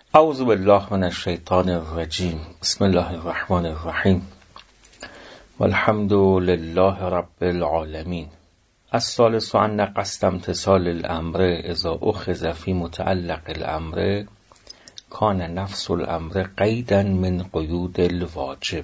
اعوذ بالله من الشیطان الرجیم. بسم الله الرحمن الرحیم. والحمد لله رب العالمین. الثالث ان قصد امتثال الامر اذا اخذ فی متعلق الامر کان نفس الامر قیدا من قیود الواجب.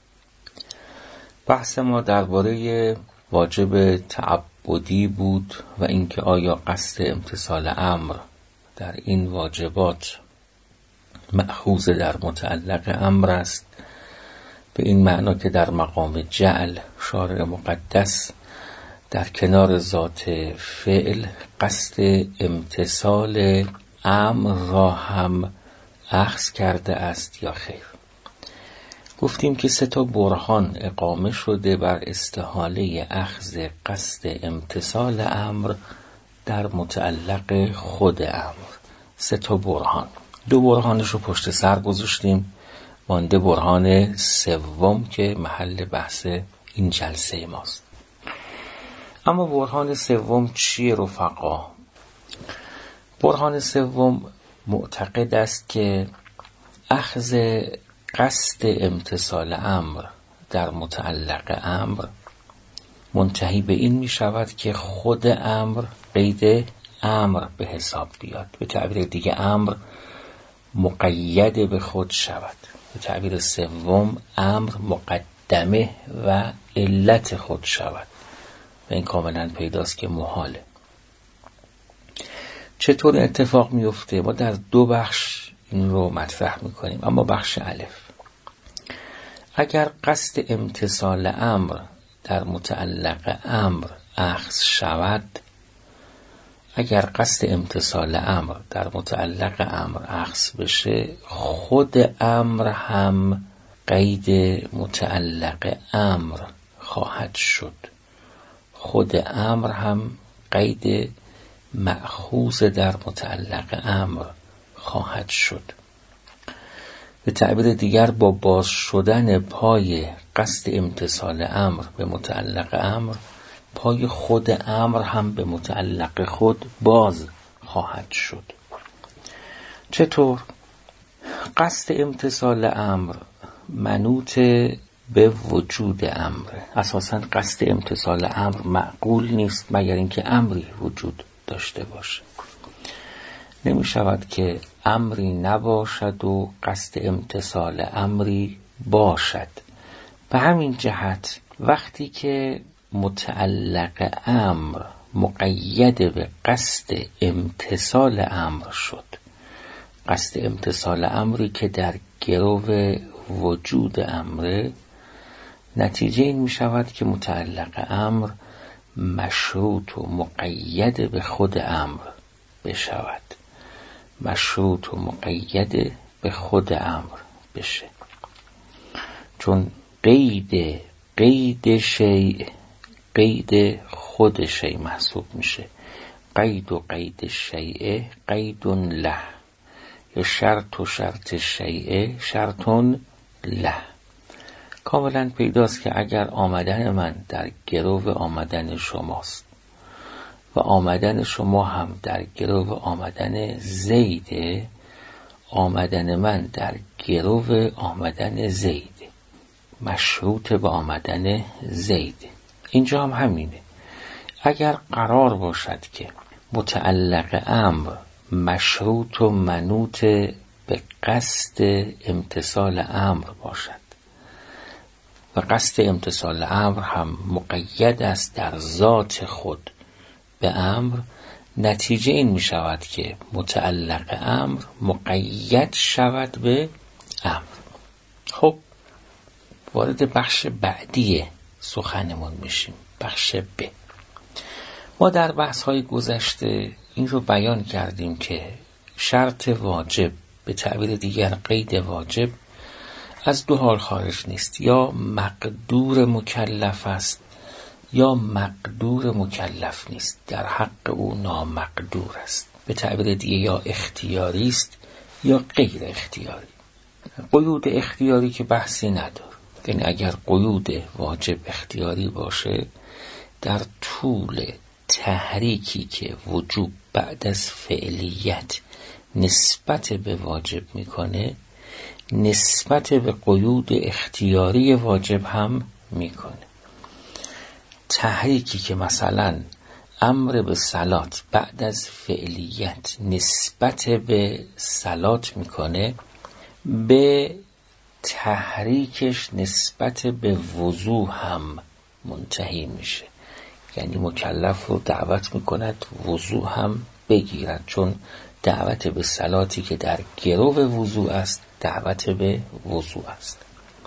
بحث ما درباره واجب تعبدی بود و اینکه آیا قصد امتثال امر در این واجبات مأخوذ در متعلق امر است، به این معنا که در مقام جعل شارع مقدس در کنار ذات فعل قصد امتثال امر را هم اخذ کرده است یا خیر. گفتیم که 3 برهان اقامه شده بر استحاله اخذ قصد امتثال امر در متعلق خود امر. 3 برهان. 2 برهانش رو پشت سر گذاشتیم، مانده برهان 3 که محل بحث این جلسه ماست. اما برهان 3 چیه رفقا؟ برهان 3 معتقد است که اخذ قصد امتثال امر در متعلق امر منتهی به این می شود که خود امر قید امر به حساب بیاد. به تعبیر دیگه امر مقید به خود شود. به تعبیر 3 امر مقدمه و علت خود شود و این کاملا پیداست که محاله. چطور اتفاق میفته؟ ما در 2 بخش این رو مطرح میکنیم. اما بخش الف، اگر قصد امتثال امر در متعلق امر اخذ شود، اگر قصد امتثال امر در متعلق امر اخذ بشه، خود امر هم قید متعلق امر خواهد شد. خود امر هم قید مأخوذ در متعلق امر خواهد شد. به تعبیر دیگر با باز شدن پای قصد امتثال امر به متعلق امر، پای خود امر هم به متعلق خود باز خواهد شد. چطور؟ قصد امتثال امر منوط به وجود امر. اساساً قصد امتثال امر معقول نیست مگر اینکه امری وجود داشته باشه. نمی شود که امری نباشد و قصد امتثال امری باشد. به همین جهت وقتی که متعلق امر مقید به قصد امتثال امر شد، قصد امتثال امری که در گرو وجود امره، نتیجه این می شود که متعلق امر مشروط و مقید به خود امر بشود. مشروط و مقید به خود امر بشه، چون قید شیء قید خود شیء محسوب میشه. قید و قید شیء قید له، یا شرط و شرط شیء شرط له. کاملا پیداست که اگر آمدن من در گرو آمدن شماست و آمدن شما هم در گرو آمدن زیده، آمدن من در گرو آمدن زیده مشروط به آمدن زیده. اینجا هم همینه. اگر قرار باشد که متعلق امر مشروط و منوط به قصد امتثال امر باشد و قصد امتثال امر هم مقید است در ذات خود به امر، نتیجه این می شود که متعلق امر مقید شود به امر. خب وارد بخش بعدی سخنمون میشیم، بخش ب. ما در بحث های گذشته این رو بیان کردیم که شرط واجب، به تعبیر دیگر قید واجب، از 2 حال خارج نیست. یا مقدور مکلف است یا مقدور مکلف نیست. در حق او نامقدور است. به تعبیر دیگه یا اختیاری است یا غیر اختیاری. قیود اختیاری که بحثی نداره. یعنی اگر قیود واجب اختیاری باشه، در طول تحریکی که وجوب بعد از فعلیت نسبت به واجب میکنه، نسبت به قیود اختیاری واجب هم میکنه. تحریکی که مثلا امر به صلات بعد از فعلیت نسبت به صلات میکنه، به تحریکش نسبت به وضو هم منتهی میشه. یعنی مکلف رو دعوت میکند وضو هم بگیرد، چون دعوت به صلاتی که در گرو وضو است دعوت به وضو است.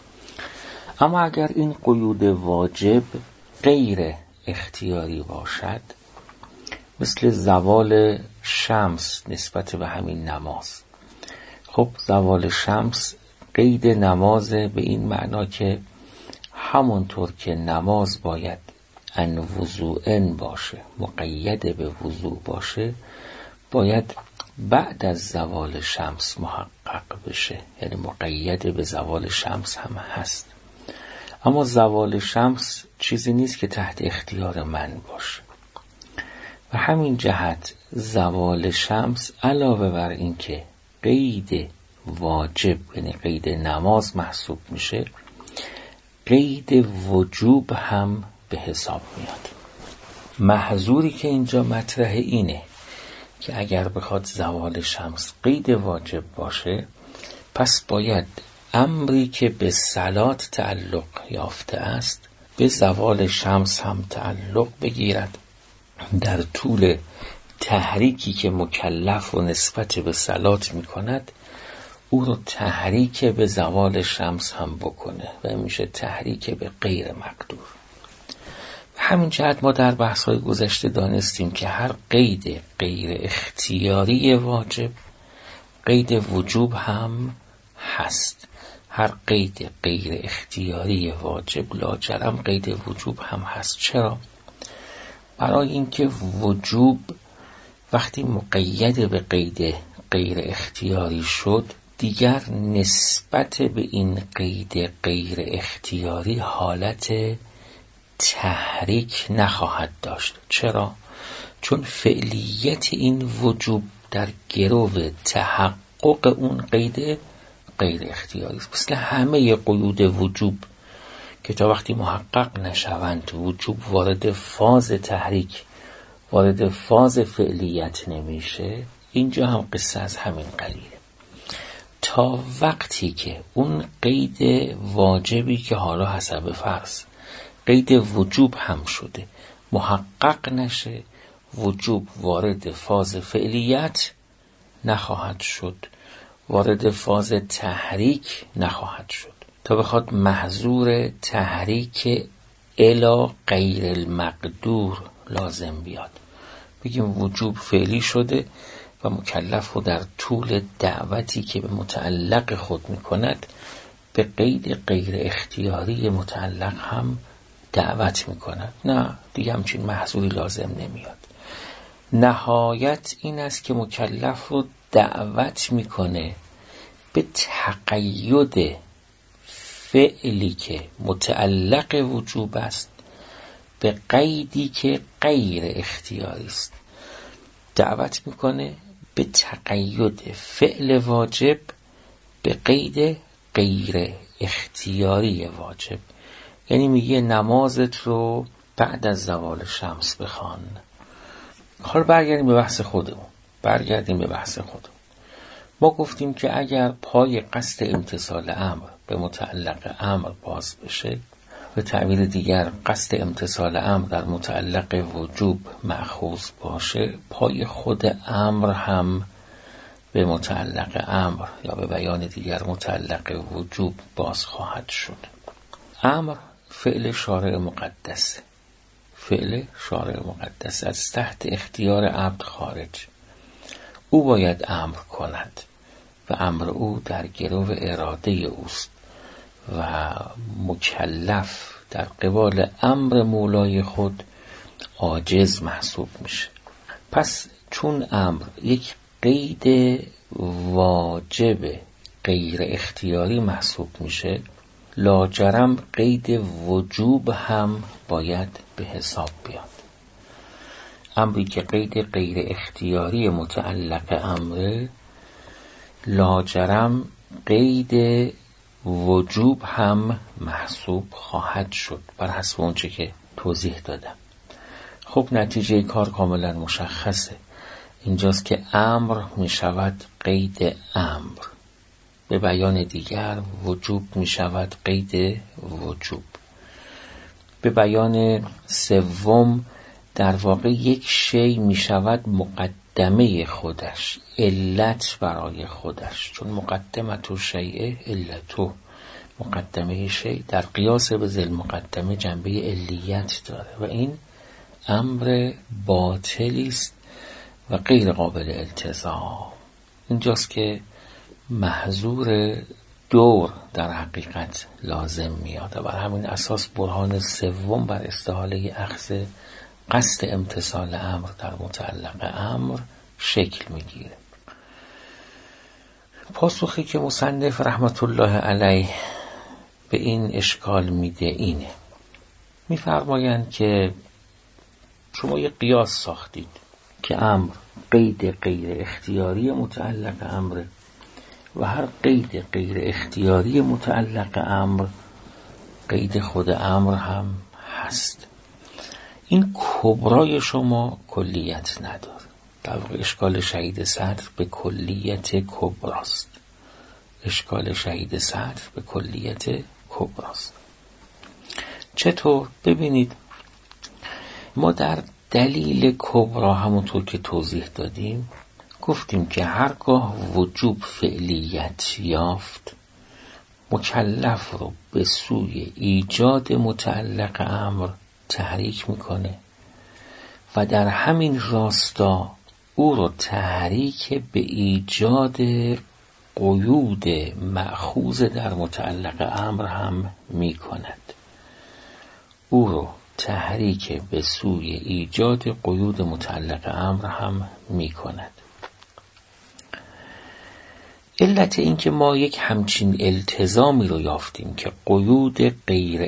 اما اگر این قیود واجب غیر اختیاری باشد، مثل زوال شمس نسبت به همین نماز، خب زوال شمس قید نماز به این معنا که همونطور که نماز باید ان وضوئن باشه، مقید به وضوع باشه، باید بعد از زوال شمس محقق بشه، یعنی مقید به زوال شمس هم هست. اما زوال شمس چیزی نیست که تحت اختیار من باشه و همین جهت زوال شمس علاوه بر این که قید واجب یعنی قید نماز محسوب میشه، قید وجوب هم به حساب میاد. محظوری که اینجا مطرح اینه که اگر بخواد زوال شمس قید واجب باشه، پس باید امری که به صلات تعلق یافته است به زوال شمس هم تعلق بگیرد، در طول تحریکی که مکلف و نسبت به صلات میکند او رو تحریک به زوال شمس هم بکنه و میشه تحریک به غیر مقدور. همین جهت ما در بحث‌های گذشته دانستیم که هر قید غیر اختیاری واجب قید وجوب هم هست. هر قید غیر اختیاری واجب لاجرم قید وجوب هم هست. چرا؟ برای اینکه وجوب وقتی مقید به قید غیر اختیاری شد دیگر نسبت به این قید غیر اختیاری حالت تحریک نخواهد داشت. چرا؟ چون فعلیت این وجوب در گرو تحقق اون قید غیر اختیاری است. مثل همه قیود وجوب که تا وقتی محقق نشوند وجوب وارد فاز تحریک، وارد فاز فعلیت نمیشه. اینجا هم قصه از همین قبیله. تا وقتی که اون قید واجبی که حالا حسب فرض قید وجوب هم شده محقق نشه، وجوب وارد فاز فعلیت نخواهد شد، وارد فاز تحریک نخواهد شد، تا بخواد محظور تحریک الی غیر المقدور لازم بیاد. بگیم وجوب فعلی شده و مکلف رو در طول دعوتی که به متعلق خود میکند به قید غیر اختیاری متعلق هم دعوت میکند. نه دیگه همچین محظوری لازم نمیاد. نهایت این است که مکلف رو دعوت میکنه به تقید فعلی که متعلق وجوب است به قیدی که غیر اختیاری است. دعوت میکنه به تقید فعل واجب به قید غیر اختیاری واجب. یعنی میگه نمازت رو بعد از زوال شمس بخوان. حالا برگردیم به بحث خودمون. ما گفتیم که اگر پای قصد امتثال امر به متعلق امر باز بشه، به تعبیر دیگر قصد امتثال امر در متعلق وجوب مأخوذ باشه، پای خود امر هم به متعلق امر یا به بیان دیگر متعلق وجوب باز خواهد شد. امر فعل شارع مقدس، از تحت اختیار عبد خارج. او باید امر کند و امر او در گرو اراده اوست و مکلف در قبال امر مولای خود عاجز محسوب میشه. پس چون امر یک قید واجب غیر اختیاری محسوب میشه، لاجرم قید وجوب هم باید به حساب بیاد. امری که قید غیر اختیاری متعلق امره لاجرم قید وجوب هم محسوب خواهد شد بر حسب اونچه که توضیح دادم. خب نتیجه کار کاملا مشخصه. اینجاست که امر می شود قید امر، به بیان دیگر وجوب می شود قید وجوب. به بیان سوم در واقع یک شی می شود مقدمه خودش، علت برای خودش، چون مقدمت و شیء علتو، مقدمه شی در قیاس به ذل مقدمه جنبه علیت داره و این امر باطلی است و غیر قابل التزام. اینجاست که محظور دور در حقیقت لازم میاد و بر همین اساس برهان سوم بر استحاله اخذ قصد امتثال امر در متعلق امر شکل میگیره. پاسخی که مصنف رحمت الله علیه به این اشکال میده اینه، میفرمایند که شما یه قیاس ساختید که امر قید غیر اختیاری متعلق امر و هر قید غیر اختیاری متعلق امر قید خود امر هم هست. این کبرای شما کلیت نداره. در واقع اشکال شهید صدر به کلیت کبراست. اشکال شهید صدر به کلیت کبراست. چطور؟ ببینید، ما در دلیل کبرا همونطور که توضیح دادیم گفتیم که هرگاه وجوب فعلیت یافت مکلف رو به سوی ایجاد متعلق امر تحریک میکنه و در همین راستا او رو تحریک به ایجاد قیود مأخوذ در متعلق امر هم میکند. او رو تحریک به سوی ایجاد قیود متعلق امر هم میکند. علت این که ما یک همچین التزامی رو یافتیم که قیود غیر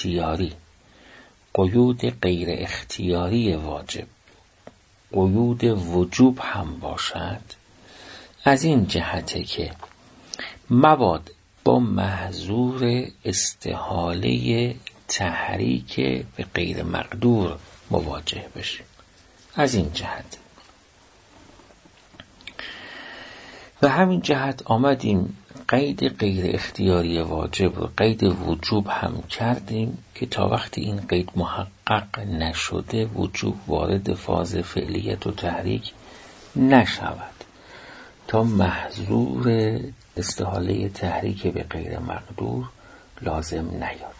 اختیاری واجب قیود وجوب هم باشد، از این جهته که مباد با محظور استحاله تحریک به غیر مقدور مواجه بشیم. از این جهت و همین جهت آمدیم قید غیر اختیاری واجب رو قید وجوب هم کردیم که تا وقتی این قید محقق نشده وجوب وارد فاز فعلیت و تحریک نشود تا محظور استحاله تحریک به غیر مقدور لازم نیاد.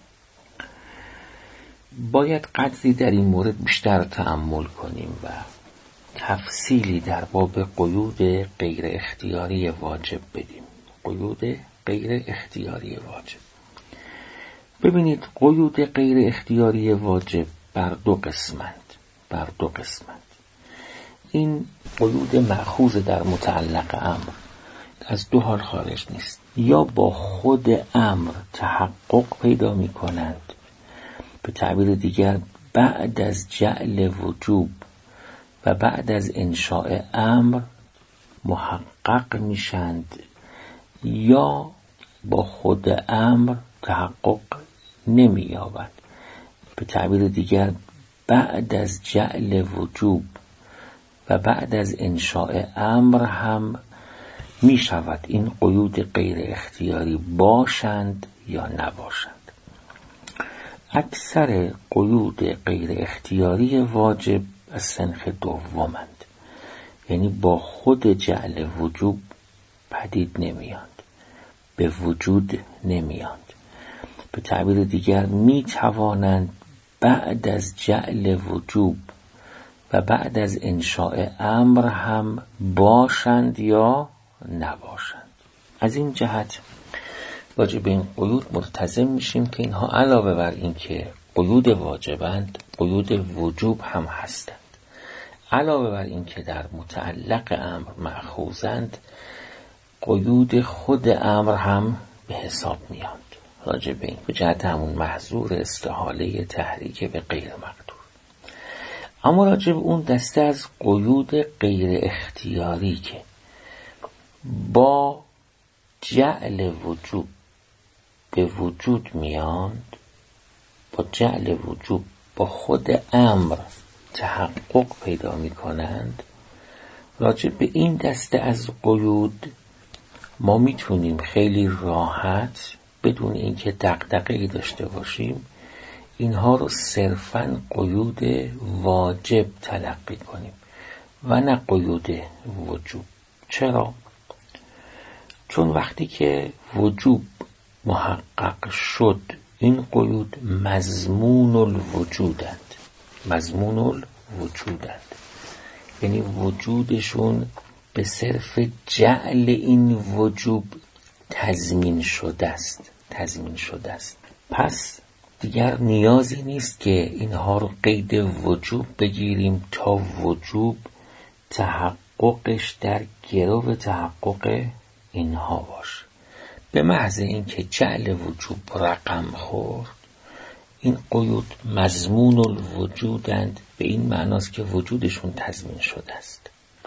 باید قدری در این مورد بیشتر تأمل کنیم و تفصیلی در باب قیود غیر اختیاری واجب بدیم. قیود غیر اختیاری واجب، ببینید قیود غیر اختیاری واجب بر دو قسمند. این قیود مأخوذ در متعلق امر از دو حال خارج نیست. یا با خود امر تحقق پیدا می کنند، به تعبیر دیگر بعد از جعل وجوب و بعد از انشاء امر محقق میشند، یا با خود امر تحقق نمی‌یابد، به تعبیر دیگر بعد از جعل وجوب و بعد از انشاء امر هم می شود این قیود غیر اختیاری باشند یا نباشند. اکثر قیود غیر اختیاری واجب از سنخ دومند، یعنی با خود جعل وجوب پدید نمیاند، به وجود نمیاند. به تعبیر دیگر می توانند بعد از جعل وجوب و بعد از انشاء امر هم باشند یا نباشند. از این جهت راجع به این قیود ملتزم میشیم که اینها علاوه بر این که قیود واجبند قیود وجوب هم هستند، علاوه بر این که در متعلق امر مأخوذند قیود خود امر هم به حساب میاد. راجع به این به جهت همون محظور استحاله تحریک به غیر مقدور. اما راجع به اون دسته از قیود غیر اختیاری که با جعل وجوب به وجود میاند، با جعل وجوب با خود امر تحقق پیدا میکنند، راجع به این دسته از قیود ما میتونیم خیلی راحت بدون اینکه دغدغه‌ای داشته باشیم اینها رو صرفاً قیود واجب تلقی کنیم و نه قیود وجوب. چرا؟ چون وقتی که وجوب محقق شد این قیود مضمون الوجودند، مضمون الوجودند، یعنی وجودشون به صرف جعل این وجوب تضمین شده است، تضمین شده است. پس دیگر نیازی نیست که اینها رو قید وجوب بگیریم تا وجوب تحققش در گرو تحقق اینها باشه. به محض اینکه جعل وجوب رقم خورد این قیود مضمون الوجودند، به این معناست که وجودشون تضمین شده است.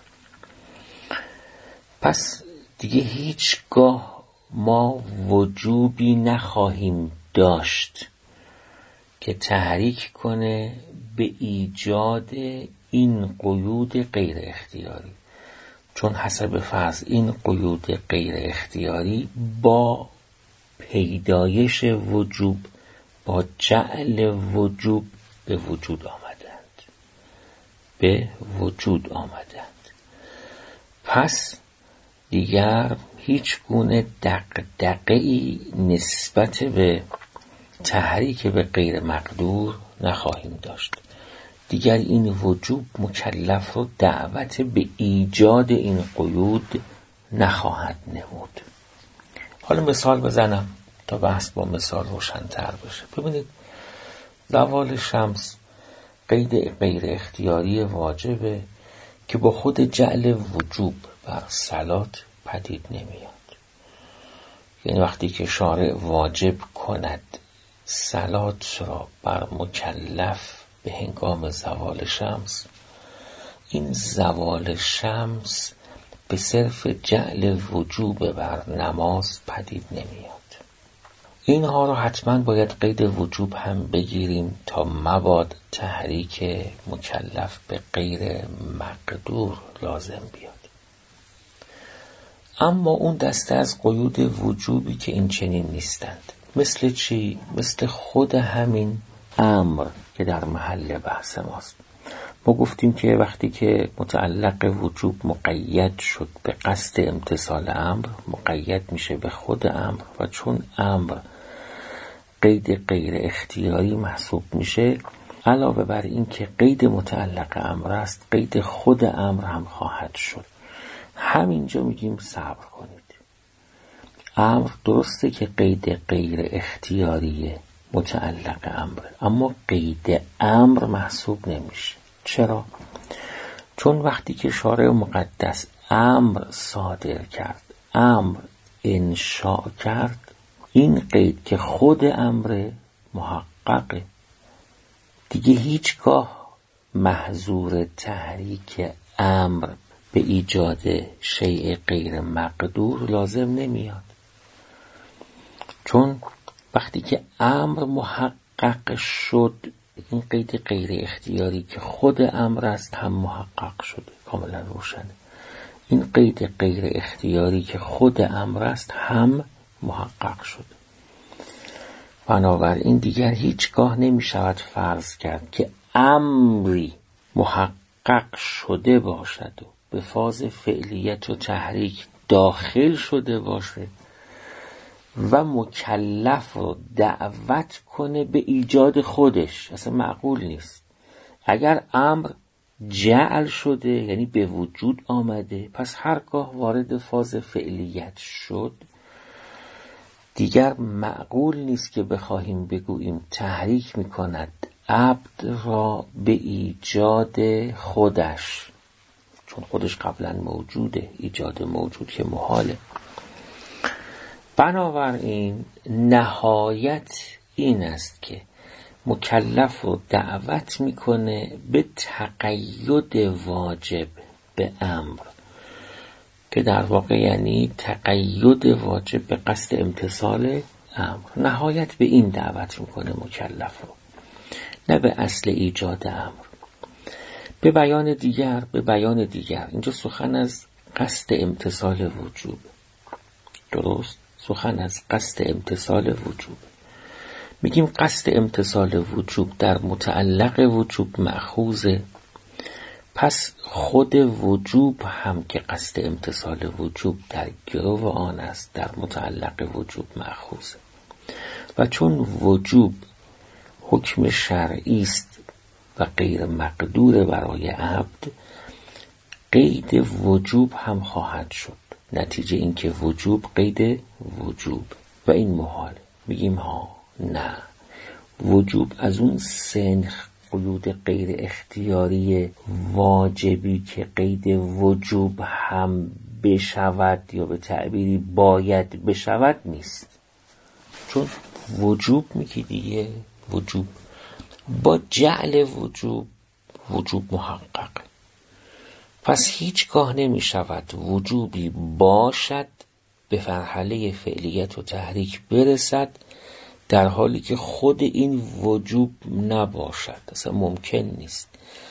پس دیگه هیچگاه ما وجوبی نخواهیم داشت که تحریک کنه به ایجاد این قیود غیر اختیاری، چون حسب فرض این قیود غیر اختیاری با پیدایش وجوب، با جعل وجوب به وجود آمدند، به وجود آمدند. پس دیگر هیچ گونه دغدغه‌ای نسبت به تحریک به غیر مقدور نخواهیم داشت. دیگر این وجوب مکلف رو دعوت به ایجاد این قیود نخواهد نمود. حالا مثال بزنم تا بحث با مثال روشن‌تر بشه. ببینید زوال شمس قید غیر اختیاری واجبه که با خود جعل وجوب بر صلات پدید نمیاد. یعنی وقتی که شارع واجب کند صلات را بر مکلف به هنگام زوال شمس، این زوال شمس به صرف جعل وجوب بر نماز پدید نمیاد. اینها را حتما باید قید وجوب هم بگیریم تا مباد تحریک مکلف به غیر مقدور لازم بیاد. اما اون دسته از قیود وجوبی که این چنین نیستند، مثل چی؟ مثل خود همین امر که در محل بحث ماست. ما گفتیم که وقتی که متعلق وجوب مقید شد به قصد امتثال امر، مقید میشه به خود امر و چون امر قید غیر اختیاری محسوب میشه، علاوه بر این که قید متعلق امر است قید خود امر هم خواهد شد. همینجا میگیم صبر کنید. امر درسته که قید غیر اختیاری متعلق امر، اما قید امر محسوب نمیشه. چرا؟ چون وقتی که شارع مقدس امر صادر کرد، امر انشاء کرد، این قید که خود امر محققه، دیگه هیچگاه محظور تحریک امر به ایجاد شیء غیر مقدور لازم نمیاد. چون وقتی که امر محقق شد این قید غیر اختیاری که خود امر است هم محقق شده، کاملا روشنه. این قید غیر اختیاری که خود امر است هم محقق شده. بنابراین دیگر هیچگاه نمی شود فرض کرد که امری محقق شده باشد و به فاز فعلیت و تحریک داخل شده باشه و مکلف رو دعوت کنه به ایجاد خودش. اصلا معقول نیست. اگر امر جعل شده یعنی به وجود آمده، پس هرگاه وارد فاز فعلیت شد دیگر معقول نیست که بخواهیم بگوییم تحریک میکند عبد را به ایجاد خودش، چون خودش قبلا موجوده، ایجاد موجود که محاله. بنابراین نهایت این است که مکلف رو دعوت میکنه به تقید واجب به امر که در واقع یعنی تقید واجب به قصد امتثال امر. نهایت به این دعوت میکنه مکلف رو، نه به اصل ایجاد امر. به بیان دیگر اینجا سخن از قصد امتثال وجوب. درست؟ سخن از قصد امتثال وجوب. میگیم قصد امتثال وجوب در متعلق وجوب مأخوذه، پس خود وجوب هم که قصد امتثال وجوب در گرو آن است در متعلق وجوب مأخوذه. و چون وجوب حکم شرعی است و غیر مقدور برای عبد، قید وجوب هم خواهد شد. نتیجه این که وجوب قید وجوب و این محال. میگیم ها نه، وجوب از اون سنخ قیود غیر اختیاری واجبی که قید وجوب هم بشود یا به تعبیری باید بشود نیست. چون وجوب میگی دیگه، وجوب با جعل وجوب محقق، پس هیچگاه نمی شود وجوبی باشد به مرحله فعلیت و تحریک برسد در حالی که خود این وجوب نباشد. اصلا ممکن نیست.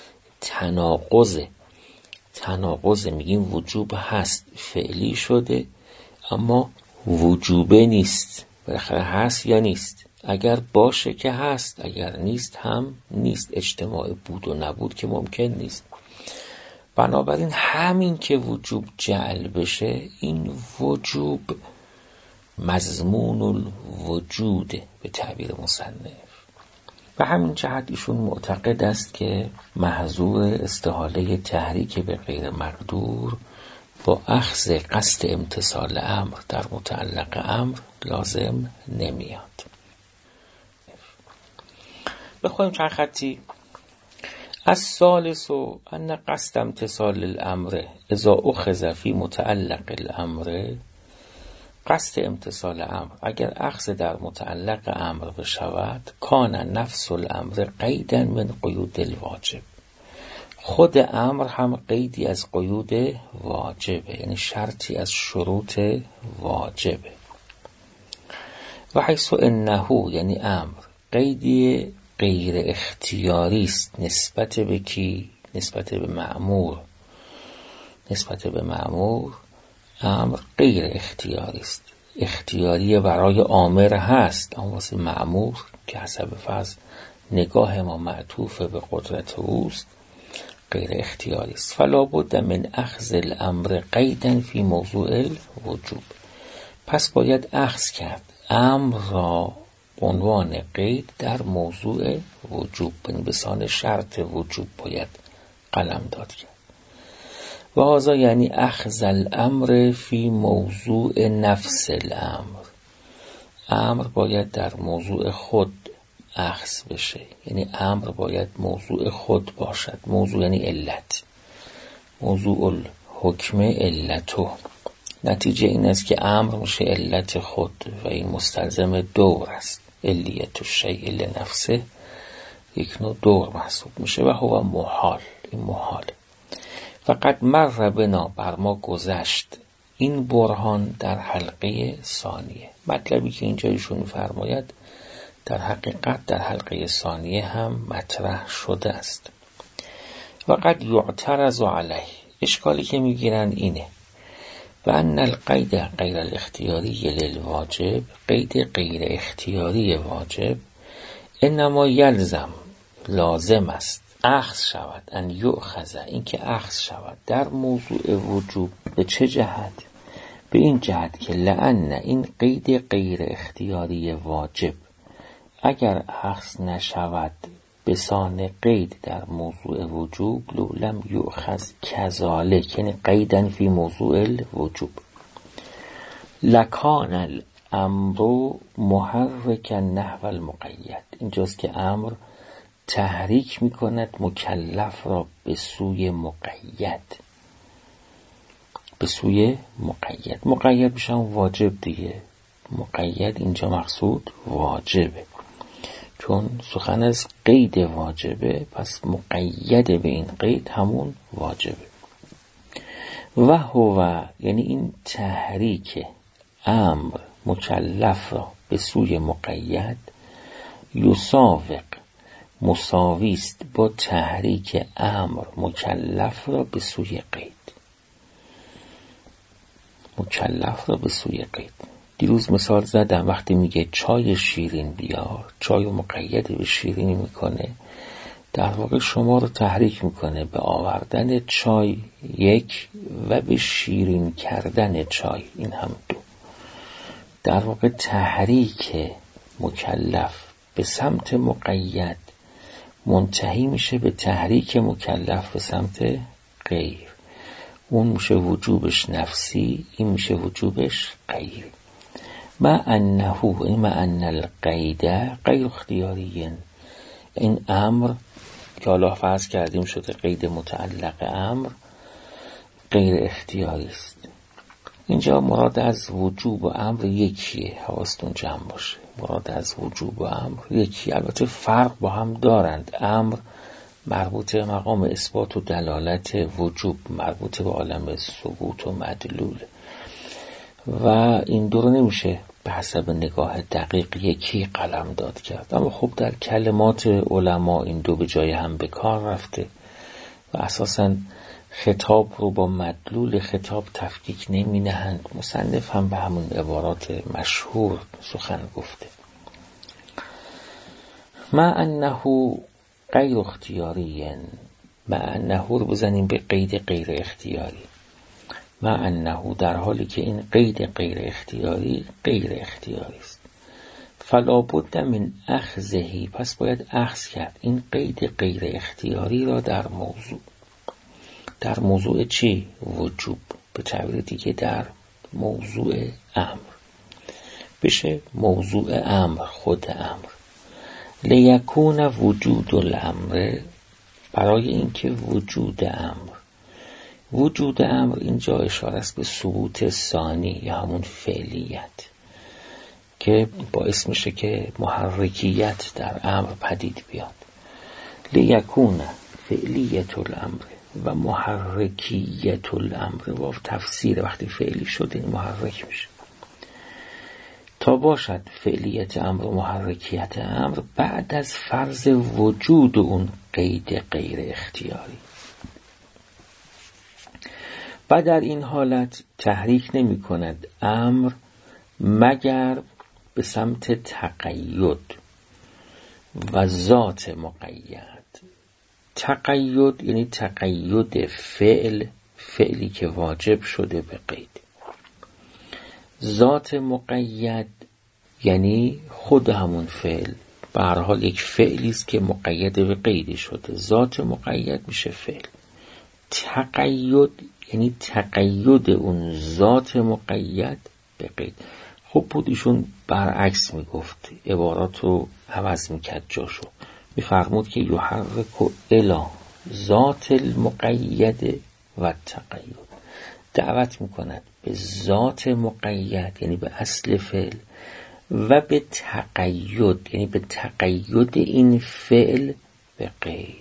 تناقضه. میگیم وجوب هست، فعلی شده اما وجوبه نیست. بالاخره هست یا نیست؟ اگر باشه که هست، اگر نیست هم نیست. اجتماع بود و نبود که ممکن نیست. بنابراین همین که وجوب جعل بشه، این وجوب مضمون الوجود به تعبیر مصنف. و همین جهت ایشون معتقد است که محظور استحاله تحریک به غیر مقدور با اخذ قصد امتثال امر در متعلق امر لازم نمیاد. بخوایم چند خطی. الثالث ان قصد امتثال الامر اذا اخذ فی متعلق الامر، قصد امتثال امر اگر اخذ در متعلق امر بشود، کان نفس الامر قیدا من قیود الواجب، خود امر هم قیدی از قیود واجبه، یعنی شرطی از شروط واجبه. و حیث انه یعنی امر قیدی غیر اختیاری است نسبت به کی؟ نسبت به مأمور. نسبت به مأمور امر غیر اختیاری است. اختیاری برای آمر هست، اما واسه مأمور که حسب فرض نگاه ما معطوف به قدرت اوست غیر اختیاری است. فلا بد من اخذ الامر قیدا فی موضوع الوجوب، پس باید اخذ کرد امر را عنوان قید در موضوع وجوب، یعنی به سان شرط وجوب باید قلم داد کرد. و هذا یعنی اخذ الامر فی موضوع نفس الامر، امر باید در موضوع خود اخذ بشه، یعنی امر باید موضوع خود باشد. موضوع یعنی علت، موضوع الحکم علتو. نتیجه این است که امر میشه علت خود و این مستلزم دور است. علیت الشیء لنفسه یک نوع دور محسوب میشه و هو محال، این محال. فقط مر بنا بر ما گذشت این برهان در حلقه ثانیه. مطلبی که اینجا ایشون فرماید در حقیقت در حلقه ثانیه هم مطرح شده است. و قد یعترض علیه، اشکالی که میگیرن اینه و ان القید غیر الاختیاری للواجب، قید غیر اختیاری واجب انما یلزم لازم است اخذ شود، ان یؤخذ این که اخذ شود در موضوع وجوب. به چه جهت؟ به این جهت که لأن این قید غیر اختیاری واجب اگر اخذ نشود به سان قید در موضوع وجوب، لم یؤخذ کذالک، یعنی قیدن فی موضوع الوجوب، لکان الامر محرکا نحو المقید. اینجاست که امر تحریک میکند مکلف را به سوی مقید، به سوی مقید. مقید میشن واجب دیگه، مقید اینجا مقصود واجبه، چون سخن از قید واجبه، پس مقید به این قید همون واجبه. و هو یعنی این تحریک امر مکلف را به سوی مقید، یساوق مساویست با تحریک امر مکلف را به سوی قید. مکلف را به سوی قید. دیروز مثال زدم وقتی میگه چای شیرین بیار، چای مقید به شیرینی میکنه، در واقع شما رو تحریک میکنه به آوردن چای یک و به شیرین کردن چای، این هم دو. در واقع تحریک مکلف به سمت مقید منتهی میشه به تحریک مکلف به سمت غیر. اون میشه وجوبش نفسی، این میشه وجوبش غیر. ما ان القید غیر اختیاری، این امر که حالا فرض کردیم شده قید متعلق امر غیر اختیاری است. اینجا مراد از وجوب و امر یکیه، حواستون جمع باشه. مراد از وجوب و امر یکی، البته فرق با هم دارند. امر مربوط به مقام اثبات و دلالت، وجوب مربوط به عالم ثبوت و مدلول، و این دو رو نمیشه به حسب نگاه دقیق یکی قلم داد کرد. اما خب در کلمات علما این دو به جای هم به کار رفته و اساساً خطاب رو با مدلول خطاب تفکیک نمی نهند. مصنف هم به همون عبارات مشهور سخن گفته. ما انه غیر اختیاری، ما انه رو بزنیم به قید غیر اختیاری. ما انه در حالی که این قید غیر اختیاری است. فلا بد من اخذه، پس باید اخذ کرد این قید غیر اختیاری را در موضوع چی؟ وجوب. به تعبیر دیگه در موضوع امر بشه موضوع امر، خود امر. لیکون وجود الامر، برای اینکه وجود امر اینجا اشاره است به ثبوت ثانی یا همون فعلیت که باعث میشه که محرکیت در امر پدید بیاد. لیکون فعلیت الامر و محرکیت الامر و تفسیر وقتی فعلی شده محرک میشه. تا باشد فعلیت امر و محرکیت امر بعد از فرض وجود اون قید غیر اختیاری. و در این حالت تحریک نمی کند امر مگر به سمت تقید و ذات مقید. تقید یعنی تقید فعلی که واجب شده به قید. ذات مقید یعنی خود همون فعل، به هر حال یک فعلی است که مقید به قیدی شده، ذات مقید میشه فعل. تقید یعنی تقید اون ذات مقید به قید. خب بود ایشون برعکس میگفت، عبارات رو عوض میکرد جاشو، میفرمود که یحرک الی ذات المقید و تقید، دعوت میکند به ذات مقید یعنی به اصل فعل و به تقید یعنی به تقید این فعل به قید.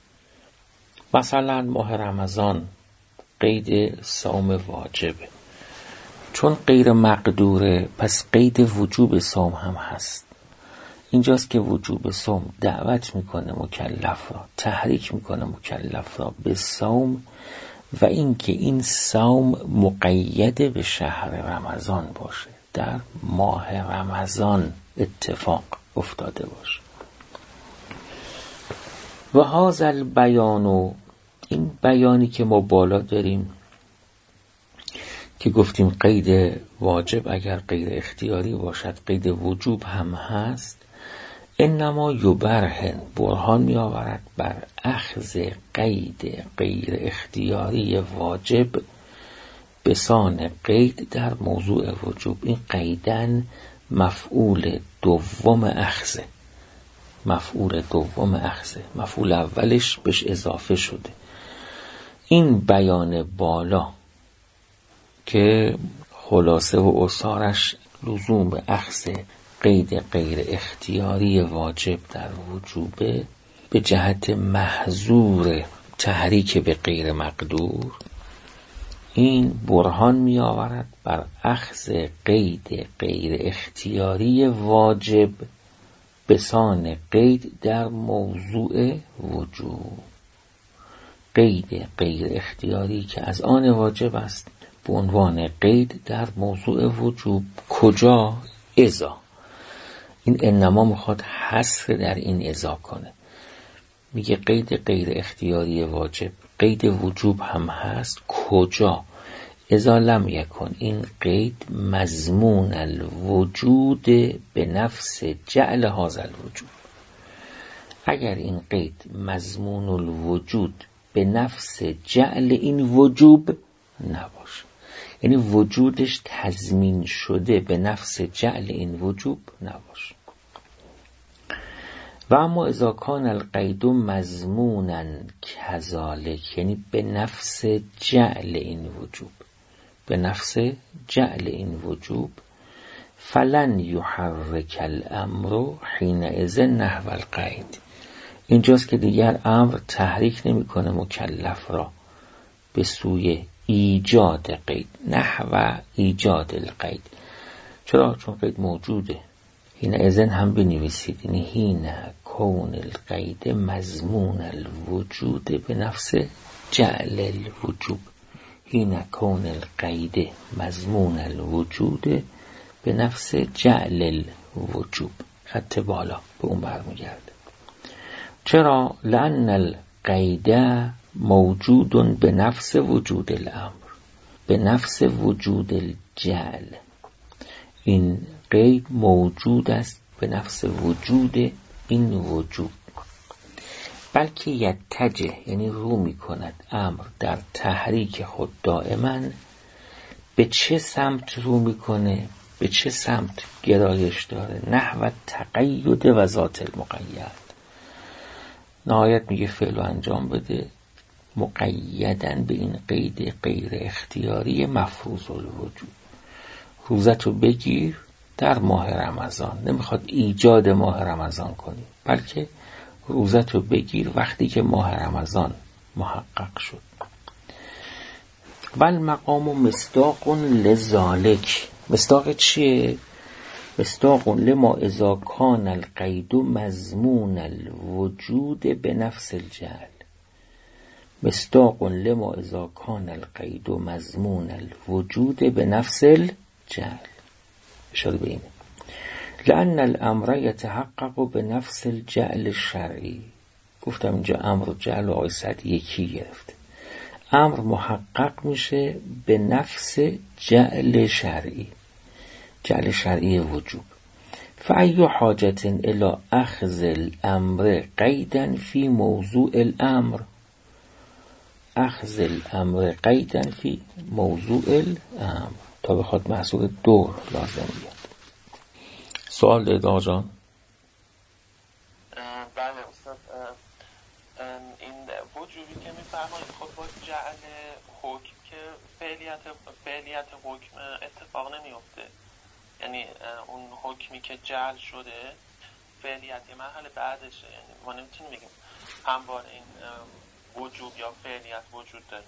مثلا ماه رمضان قید صوم واجبه، چون غیر مقدوره پس قید وجوب صوم هم هست. اینجاست که وجوب صوم دعوت میکنه مکلف را، تحریک میکنه مکلف را به صوم و اینکه این صوم مقید به شهر رمضان باشه، در ماه رمضان اتفاق افتاده باشه. و هذا البیان، این بیانی که ما بالا داریم که گفتیم قید واجب اگر غیر اختیاری باشد قید وجوب هم هست، انما یبرهن برهان می آورد بر اخذ قید غیر اختیاری واجب بسان قید در موضوع وجوب. این قیدن مفعول دوم اخذه، مفعول اولش بهش اضافه شده. این بیان بالا که خلاصه و اصارش لزوم به اخذ قید غیر اختیاری واجب در وجوبه به جهت محظور تحریک به غیر مقدور، این برهان می آورد بر اخذ قید غیر اختیاری واجب بسان قید در موضوع وجوب. قید غیر اختیاری که از آن واجب است به عنوان قید در موضوع وجوب. کجا؟ اذا. این انما میخواد حصر در این اذا کنه. میگه قید غیر اختیاری واجب قید وجوب هم هست. کجا؟ اذا لم یکن این قید مضمون الوجود به نفس جعل هذا الوجوب. اگر این قید مضمون الوجود به نفس جعل این وجوب نباشه، یعنی وجودش تضمین شده به نفس جعل این وجوب نباشه. و اما اذا کان القید مضمونا کذالک، یعنی به نفس جعل این وجوب، به نفس جعل این وجوب، فلن یحرک الامر حینئذ نحو القید. اینجاست که دیگر امر تحریک نمیکنه مکلف را به سوی ایجاد قید، نحو ایجاد القید. چرا؟ چون قید موجوده. حینئذ هم بنویسید، یعنی حین کون القید مضمون الوجود به نفس جعل الوجوب. حین کون القید مضمون الوجود به نفس جعل الوجوب. خط بالا به اون برمیگرده. چرا؟ لأن القید موجود به نفس وجود الامر، به نفس وجود الجعل. این قید موجود است به نفس وجود این وجود. بلکه یتجه، یعنی رو می کند امر در تحریک خود دائما به چه سمت رو می کنه، به چه سمت گرایش داره؟ نحو تقید و ذات المقید. نهایت میگه فعل و انجام بده مقیدن به این قید غیر اختیاری مفروض الوجود. روزتو بگیر در ماه رمضان. نمیخواد ایجاد ماه رمضان کنی، بلکه روزتو بگیر وقتی که ماه رمضان محقق شد. ول مقام مصداق لذالک. مصداق چیه؟ مصداق لما اذا کان القید مضمون الوجود به نفس الجعل. مصداق لما اذا کان القید مضمون الوجود به نفس الجعل. اشاره به اینه. لأن الامر یتحقق به نفس الجعل الشرعی. گفتم اینجا امر و جعل و آقای سعدی یکی گرفته. امر محقق میشه به نفس جعل شرعی، جعل شرعی وجوب. فأی حاجت الی اخذ الامر قیدا فی موضوع الامر. اخذ الامر قیدا فی موضوع الامر، تا بخواد محصول دور لازم بیاد. سوال دارید آقا جان؟ بله استاد، این وجوبی که میفرمایید خب با جعل حکم که فعلیت حکم اتفاق نمیفته، یعنی اون حکمی که جعل شده فعلیت یه مرحله بعدشه، یعنی ما نمیتونیم بگیم همواره این وجوب یا فعلیت وجود داره.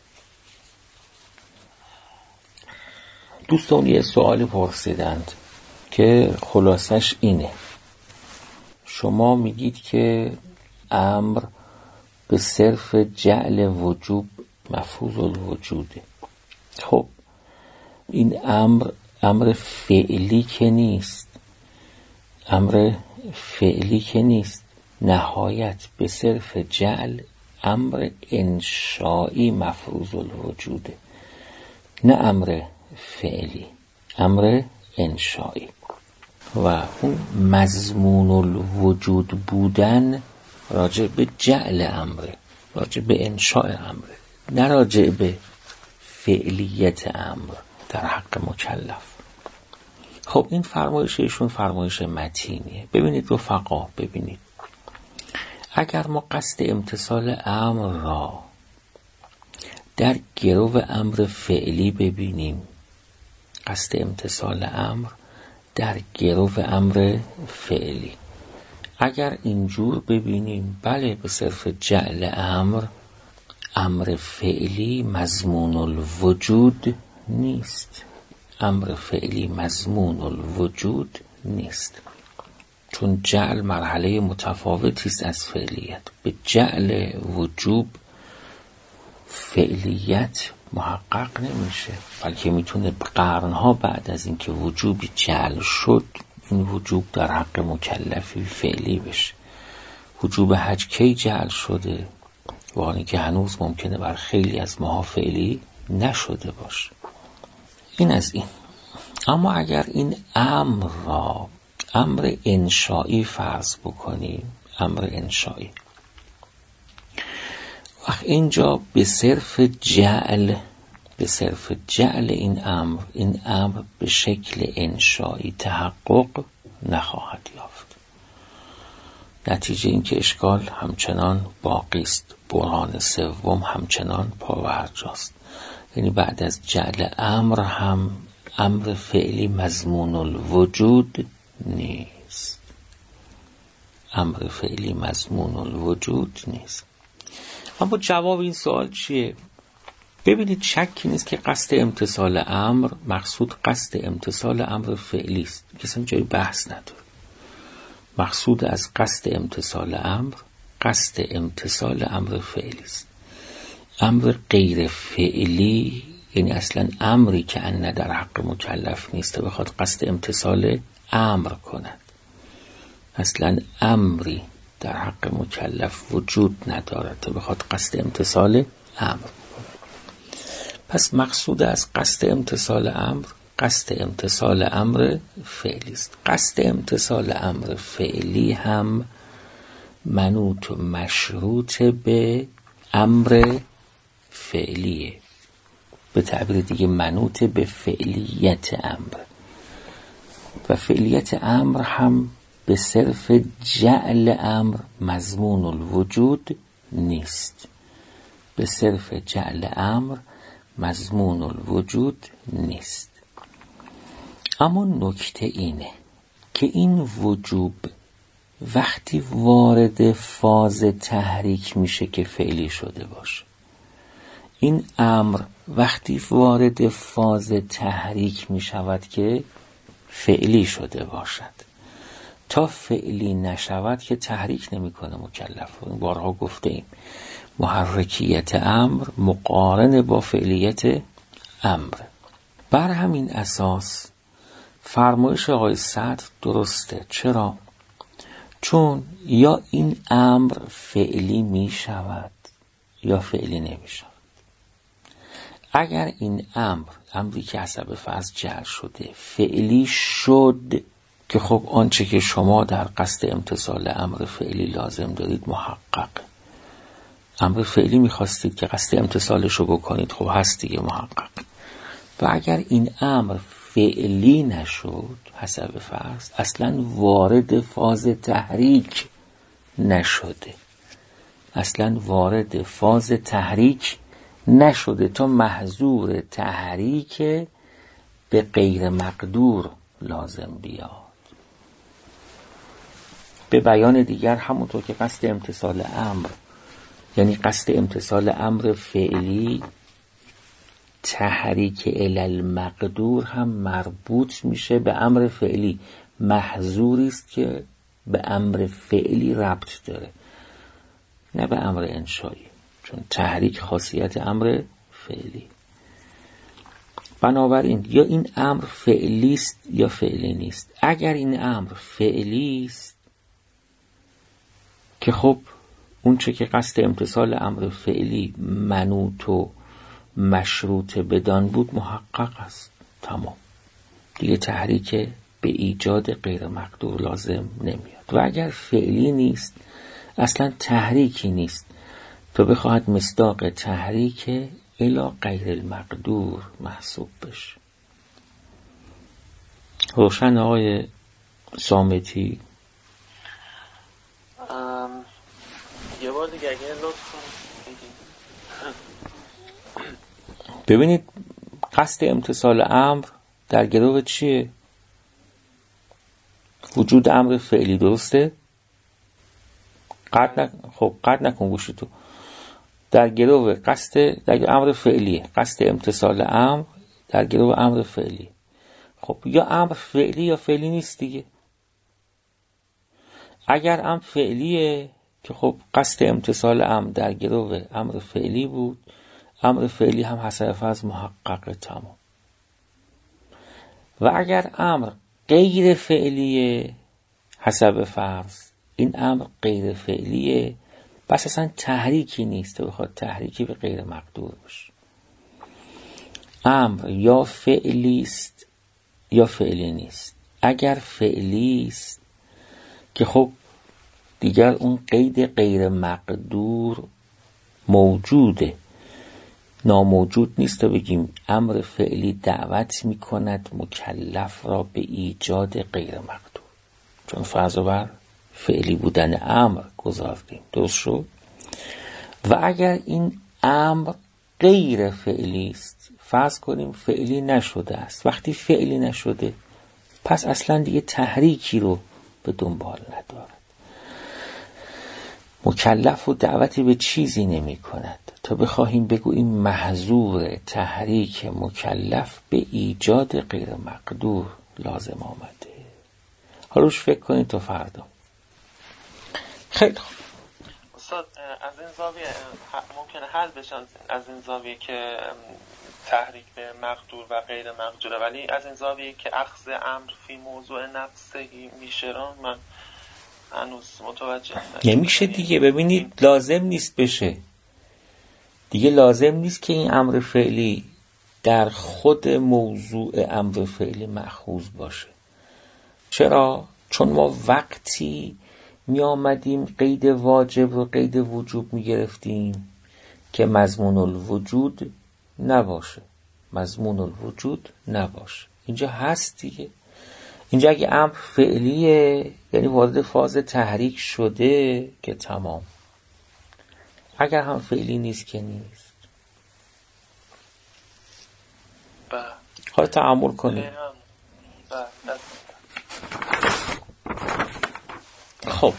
دوستان یه سوالی پرسیدند که خلاصش اینه. شما میگید که امر به صرف جعل وجوب مفروض الوجوده. خب این امر فعلی که نیست، امر فعلی که نیست. نهایت به صرف جعل امر انشائی مفروض الوجوده، نه امر فعلی، امر انشائی. و اون مضمون الوجود بودن راجع به جعل امره، راجع به انشاء امره، نه راجع به فعلیت امر در حق مکلف. خب این فرمایششون فرمایش متینیه. ببینید رفقا، ببینید اگر ما قصد امتثال امر را در گرو امر فعلی ببینیم، قصد امتثال امر در گرو امر فعلی، اگر اینجور ببینیم بله به صرف جعل امر فعلی مضمون الوجود نیست. امر فعلی مضمون الوجود نیست، چون جعل مرحله متفاوتی است از فعلیت. به جعل وجوب فعلیت محقق نمیشه، بلکه میتونه قرنها بعد از اینکه وجوبی جعل شد، این وجوب در حق مکلفی فعلی بشه. وجوب حج کی جعل شده؟ واقعی که هنوز ممکنه بر خیلی از ماها فعلی نشده باشه. این از این. اما اگر این امر را امر انشایی فرض بکنیم، امر انشایی، وقت اینجا به صرف جعل این امر به شکل انشایی تحقق نخواهد یافت. نتیجه این که اشکال همچنان باقی است. برهان سوم همچنان پاورجاست. یعنی بعد از جعل امر هم امر فعلی مضمون الوجود نیست. امر فعلی مضمون الوجود نیست. اما جواب این سوال چیه؟ ببینید، شکی نیست که قصد امتثال امر مقصود قصد امتثال امر فعلی است. کسی جای بحث نداره. مقصود از قصد امتثال امر قصد امتثال امر فعلی است. امر غیر فعلی، یعنی اصلا امری که ان در حق مکلف نیست بخواد قصد امتثال امر کند، اصلا امری در حق مکلف وجود ندارد تا بخواد قصد امتثال امر کند. پس مقصود از قصد امتثال امر قصد امتثال امر فعلی است. قصد امتثال امر فعلی هم منوط و مشروط به امر فعلیه. به تعبیر دیگه منوط به فعلیت امر، و فعلیت امر هم به صرف جعل امر مضمون الوجود نیست. به صرف جعل امر مضمون الوجود نیست. اما نکته اینه که این وجوب وقتی وارد فاز تحریک میشه که فعلی شده باشه، این امر وقتی وارد فاز تحریک میشود که فعلی شده باشد. تا فعلی نشود که تحریک نمیکنه مکلف. بارها گفته ایم محرکیت امر مقارن با فعلیت امر. بر همین اساس فرمایش آقای صدر درسته. چرا؟ چون یا این امر فعلی می شود یا فعلی نمی شود. اگر این امری که حسب فرض جعل شده فعلی شد، که خب آنچه که شما در قصد امتثال امر فعلی لازم دارید محقق. امر فعلی میخواستید که قصد امتثالش رو بکنید، خب هست دیگه محقق. و اگر این امر فعلی نشد حسب فرض، اصلا وارد فاز تحریک نشده، اصلا وارد فاز تحریک نشده تا محظور تحریک به غیر مقدور لازم بیاد. به بیان دیگر همونطور که قصد امتثال امر، یعنی قصد امتثال امر فعلی تحریک الی المقدور، هم مربوط میشه به امر فعلی. محظوری است که به امر فعلی ربط داره، نه به امر انشایی، چون تحریک خاصیت امر فعلی. بنابراین یا این امر فعلی است یا فعلی نیست. اگر این امر فعلی است که خب اون چه که قصد امتثال امر فعلی منوط و مشروط بدان بود محقق است، تمام دیگه تحریک به ایجاد غیر مقدور لازم نمیاد. و اگر فعلی نیست اصلا تحریکی نیست تو بخواهد مصداق تحریک الی غیر المقدور محسوب بشه. روشن آقای صامتی؟ یه بار دیگه اگه لطف کنید. ببینید قصد امتثال امر در گروه چیه؟ وجود امر فعلی، درسته؟ خب قطع نکن گوشی تو. در گرو در امر فعلی، قصد امتثال امر در گرو امر فعلی. خب یا امر فعلی یا فعلی نیست دیگه. اگر امر فعلیه که خب قصد امتثال امر در گرو امر فعلی بود، امر فعلی هم حسب فرض محقق تمام. و اگر امر غیر فعلیه حسب فرض، این امر غیر فعلیه، بس اصلا تحریکی نیست و بخواد تحریکی به غیر مقدور باشه. امر یا فعلی است یا فعلی نیست. اگر فعلی است که خب دیگر اون قید غیر مقدور موجوده، ناموجود نیست و بگیم امر فعلی دعوت میکند مکلف را به ایجاد غیر مقدور، چون فرض بر فعلی بودن امر گذاردیم. درست شد؟ و اگر این امر غیر فعلی است، فرض کنیم فعلی نشده است. وقتی فعلی نشده پس اصلا دیگه تحریکی رو به دنبال ندارد، مکلف و دعوتی به چیزی نمی کند تا بخواهیم بگوییم محظور تحریک مکلف به ایجاد غیر مقدور لازم آمده. حالا روش فکر کنید تا فردا. خیلی خوب. استاد از این زاویه ممکنه حل بشن، از این زاویه که تحریک به مقدور و غیر مقدوره، ولی از این زاویه که اخذ امر فی موضوع نفسهی میشه را من هنوز متوجه نمیشه دیگه. ببینید لازم نیست بشه دیگه، لازم نیست که این امر فعلی در خود موضوع امر فعلی مأخوذ باشه. چرا؟ چون ما وقتی می آمدیم قید واجب رو قید وجوب می گرفتیم که مضمون الوجود نباشه، مضمون الوجود نباشه. اینجا هست دیگه. اینجا اگه امر فعلیه یعنی وارد فاز تحریک شده که تمام. اگر هم فعلی نیست که نیست. حالا تأمل کنید. خب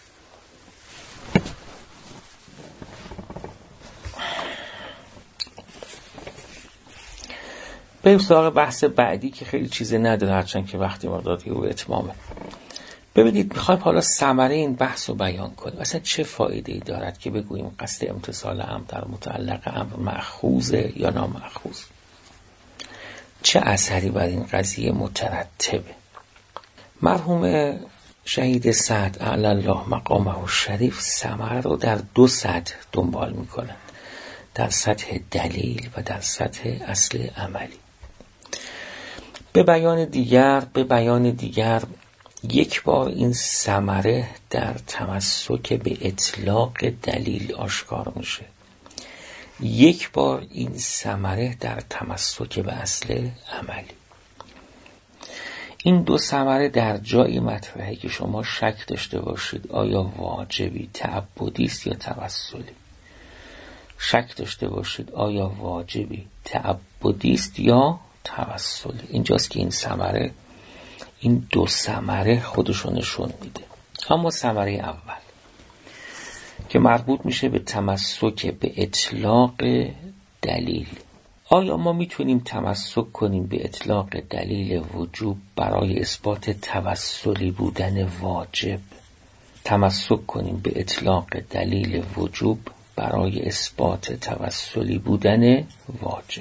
بریم سراغ بحث بعدی که خیلی چیزی نداره، هرچند که وقتی مقداری رو اتمامه. ببینید میخوایم حالا ثمره این بحث رو بیان کنیم. اصلا چه فایده‌ای دارد که بگوییم قصد امتثال امر در متعلق امر مأخوذه یا نامأخوذ؟ چه اثری بر این قضیه مترتبه؟ مرحوم شهید سعد اعلی الله مقامه الشریف ثمره رو در 2 سطح دنبال میکنند، در سطح دلیل و در سطح اصل عملی. به بیان دیگر یک بار این ثمره در تمسک به اطلاق دلیل آشکار میشه، یک بار این ثمره در تمسک به اصل عملی. این 2 ثمره در جایی مطرحه که شما شک داشته باشید آیا واجبی تعبدی است یا توسلی، شک داشته باشید آیا واجبی تعبدی است یا توسلی. اینجاست که این ثمره، این 2 ثمره خودشو نشون میده. اما ثمره اول که مربوط میشه به تمسک به اطلاق دلیل، آیا ما میتونیم تمسک کنیم به اطلاق دلیل وجوب برای اثبات توسلی بودن واجب؟ تمسک کنیم به اطلاق دلیل وجوب برای اثبات توسلی بودن واجب.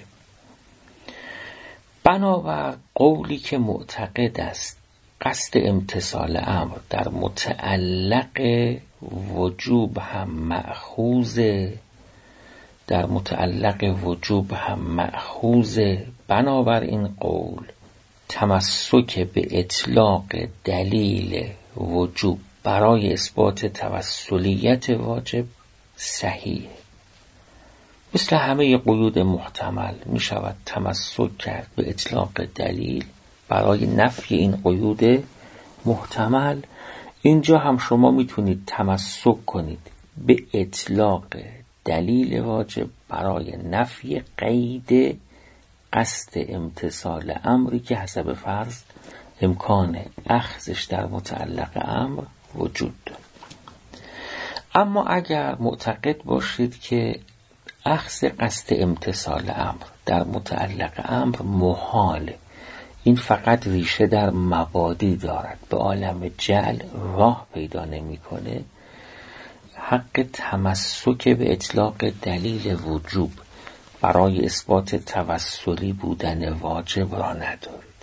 بنابر قولی که معتقد است قصد امتثال امر در متعلق وجوب هم مأخوذه، در متعلق وجوب هم مأخوذه، بنابر این قول تمسک به اطلاق دلیل وجوب برای اثبات توسلیت واجب صحیح. مثل همه قیود محتمل می شود تمسک کرد به اطلاق دلیل برای نفی این قیود محتمل. اینجا هم شما میتونید تمسک کنید به اطلاق دلیل واجب برای نفی قید قصد امتثال امری که حسب فرض امکان اخذش در متعلق امر وجود دارد. اما اگر معتقد باشید که اخذ قصد امتثال امر در متعلق امر محال. این فقط ریشه در مبادی دارد، به عالم جعل راه پیدا نمی‌کنه. حق تمسک به اطلاق دلیل وجوب برای اثبات توسلی بودن واجب را ندارید.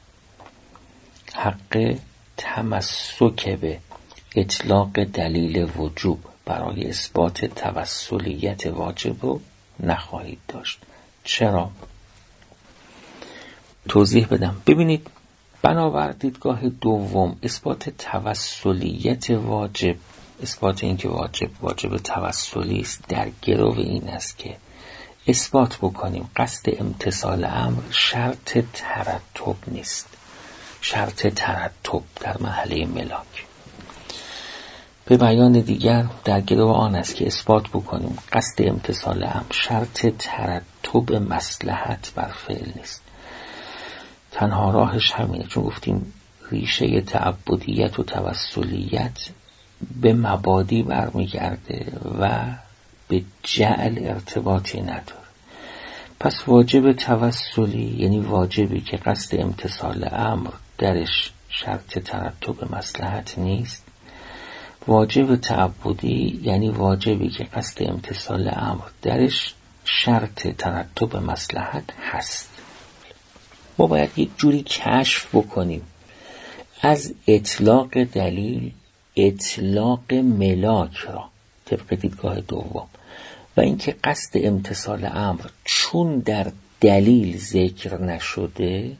حق تمسک به اطلاق دلیل وجوب برای اثبات توسلیت واجب رو نخواهید داشت. چرا؟ توضیح بدم. ببینید، بنابر دیدگاه دوم اثبات توسلیت واجب، اثبات اینکه واجب توسلی است، در گرو این است که اثبات بکنیم قصد امتثال امر شرط ترتب نیست. شرط ترتب در محله ملاک. به بیان دیگر در گرو آن است که اثبات بکنیم قصد امتثال امر شرط ترتب مصلحت بر فعل نیست. تنها راهش همینه، چون گفتیم ریشه تعبدیت و توسلیت به مبادی برمیگرده و به جعل ارتباطی نداره. پس واجب توسلی یعنی واجبی که قصد امتثال امر درش شرط ترتب مصلحت نیست. واجب تعبدی یعنی واجبی که قصد امتثال امر درش شرط ترتب مصلحت هست. ما باید یک جوری کشف بکنیم از اطلاق دلیل اطلاق ملاک را طبق دیدگاه دوم، و اینکه قصد امتثال امر چون در دلیل ذکر نشده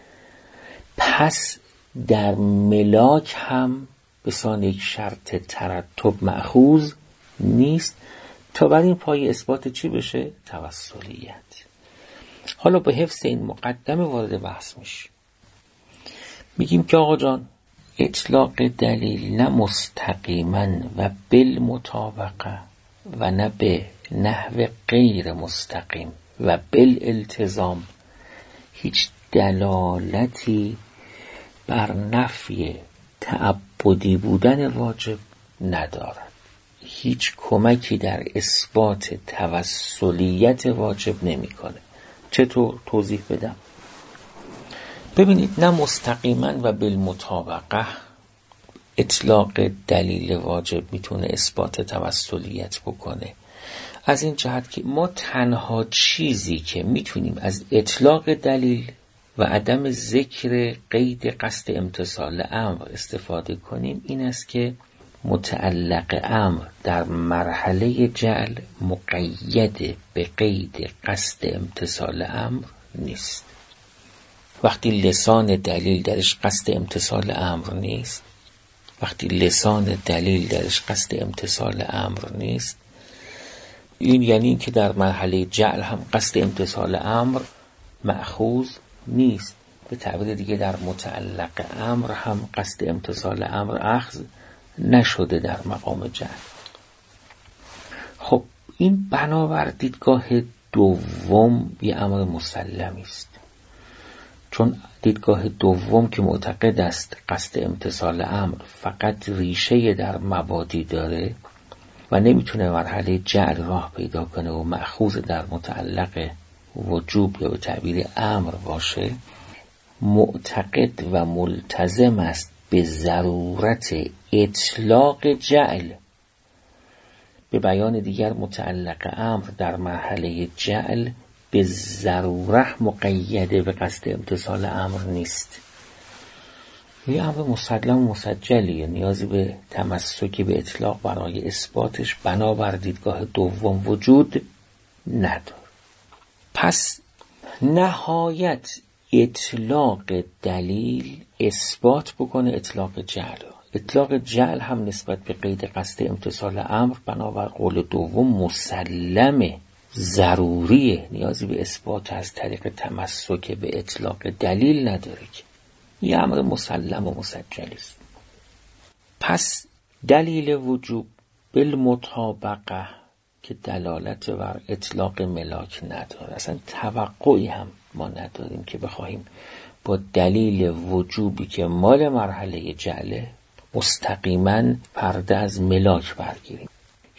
پس در ملاک هم به سان یک شرط ترتب مأخوذ نیست، تا بر این پای اثبات چی بشه؟ توسلیت. حالا به حفظ این مقدمه وارد بحث میشیم. میگیم که آقا جان، اطلاق دلیل نه مستقیما و بالمطابقه و نه به نحو غیر مستقیم و بالالتزام هیچ دلالتی بر نفی تعبدی بودن واجب ندارد. هیچ کمکی در اثبات توسلیت واجب نمیکنه. چطور توضیح بدم؟ ببینید، نه مستقیما و بالمطابقه اطلاق دلیل واجب میتونه اثبات توسلیت بکنه، از این جهت که ما تنها چیزی که میتونیم از اطلاق دلیل و عدم ذکر قید قصد امتثال امر استفاده کنیم این است که متعلق امر در مرحله جعل مقید به قید قصد امتثال امر نیست. وقتی لسان دلیل درش قصد امتثال امر نیست، این یعنی که در مرحله جعل هم قصد امتثال امر مأخوذ نیست. به تعبیر دیگه در متعلق امر هم قصد امتثال امر اخذ نشده در مقام جعل. خب این بنابر دیدگاه دوم یه امر مسلمی است، چون دیدگاه دوم که معتقد است قصد امتثال امر فقط ریشه در مبادی داره و نمیتونه مرحله جعل راه پیدا کنه و مأخوذ در متعلق وجوب یا به تعبیر امر باشه، معتقد و ملتزم است به ضرورت اطلاق جعل. به بیان دیگر متعلق امر در مرحله جعل به ضروره مقیده به قصد امتثال امر نیست. یه امر مسلم و مسجلیه، نیازی به تمسکی به اطلاق برای اثباتش بنابر دیدگاه دوم وجود نداره. پس نهایت اطلاق دلیل اثبات بکنه اطلاق جعل. اطلاق جعل هم نسبت به قید قصد امتثال امر بنابر قول دوم مسلمه، ضروریه، نیازی به اثبات از طریق تمسک به اطلاق دلیل نداره، که یه امر مسلم و مسجل است. پس دلیل وجوب بالمطابقه که دلالت بر اطلاق ملاک نداره، اصلا توقعی هم ما نداریم که بخواهیم با دلیل وجوبی که مال مرحله جعله مستقیما پرده از ملاک برگیریم.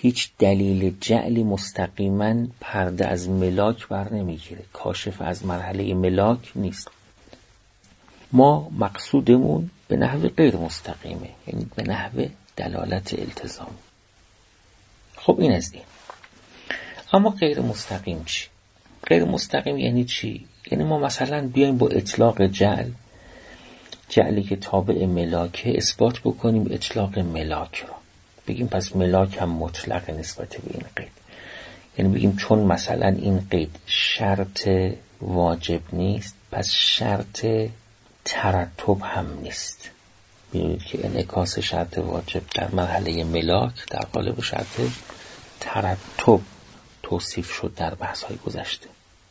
هیچ دلیل جعلی مستقیما پرده از ملاک بر نمیگیره، کاشف از مرحله ملاک نیست. ما مقصودمون به نحو غیر مستقیمه، یعنی به نحو دلالت التزام. خب این از این. اما غیر مستقیم چی؟ غیر مستقیم یعنی چی؟ یعنی ما مثلا بیایم با اطلاق جعلی که تابع ملاکه اثبات بکنیم اطلاق ملاک را، بگیم پس ملاک هم مطلق نسبت به این قید. یعنی بگیم چون مثلا این قید شرط واجب نیست، پس شرط ترتب هم نیست. ببینید که انعکاس شرط واجب در مرحله ملاک در قالب شرط ترتب توصیف شد در بحث‌های گذشته.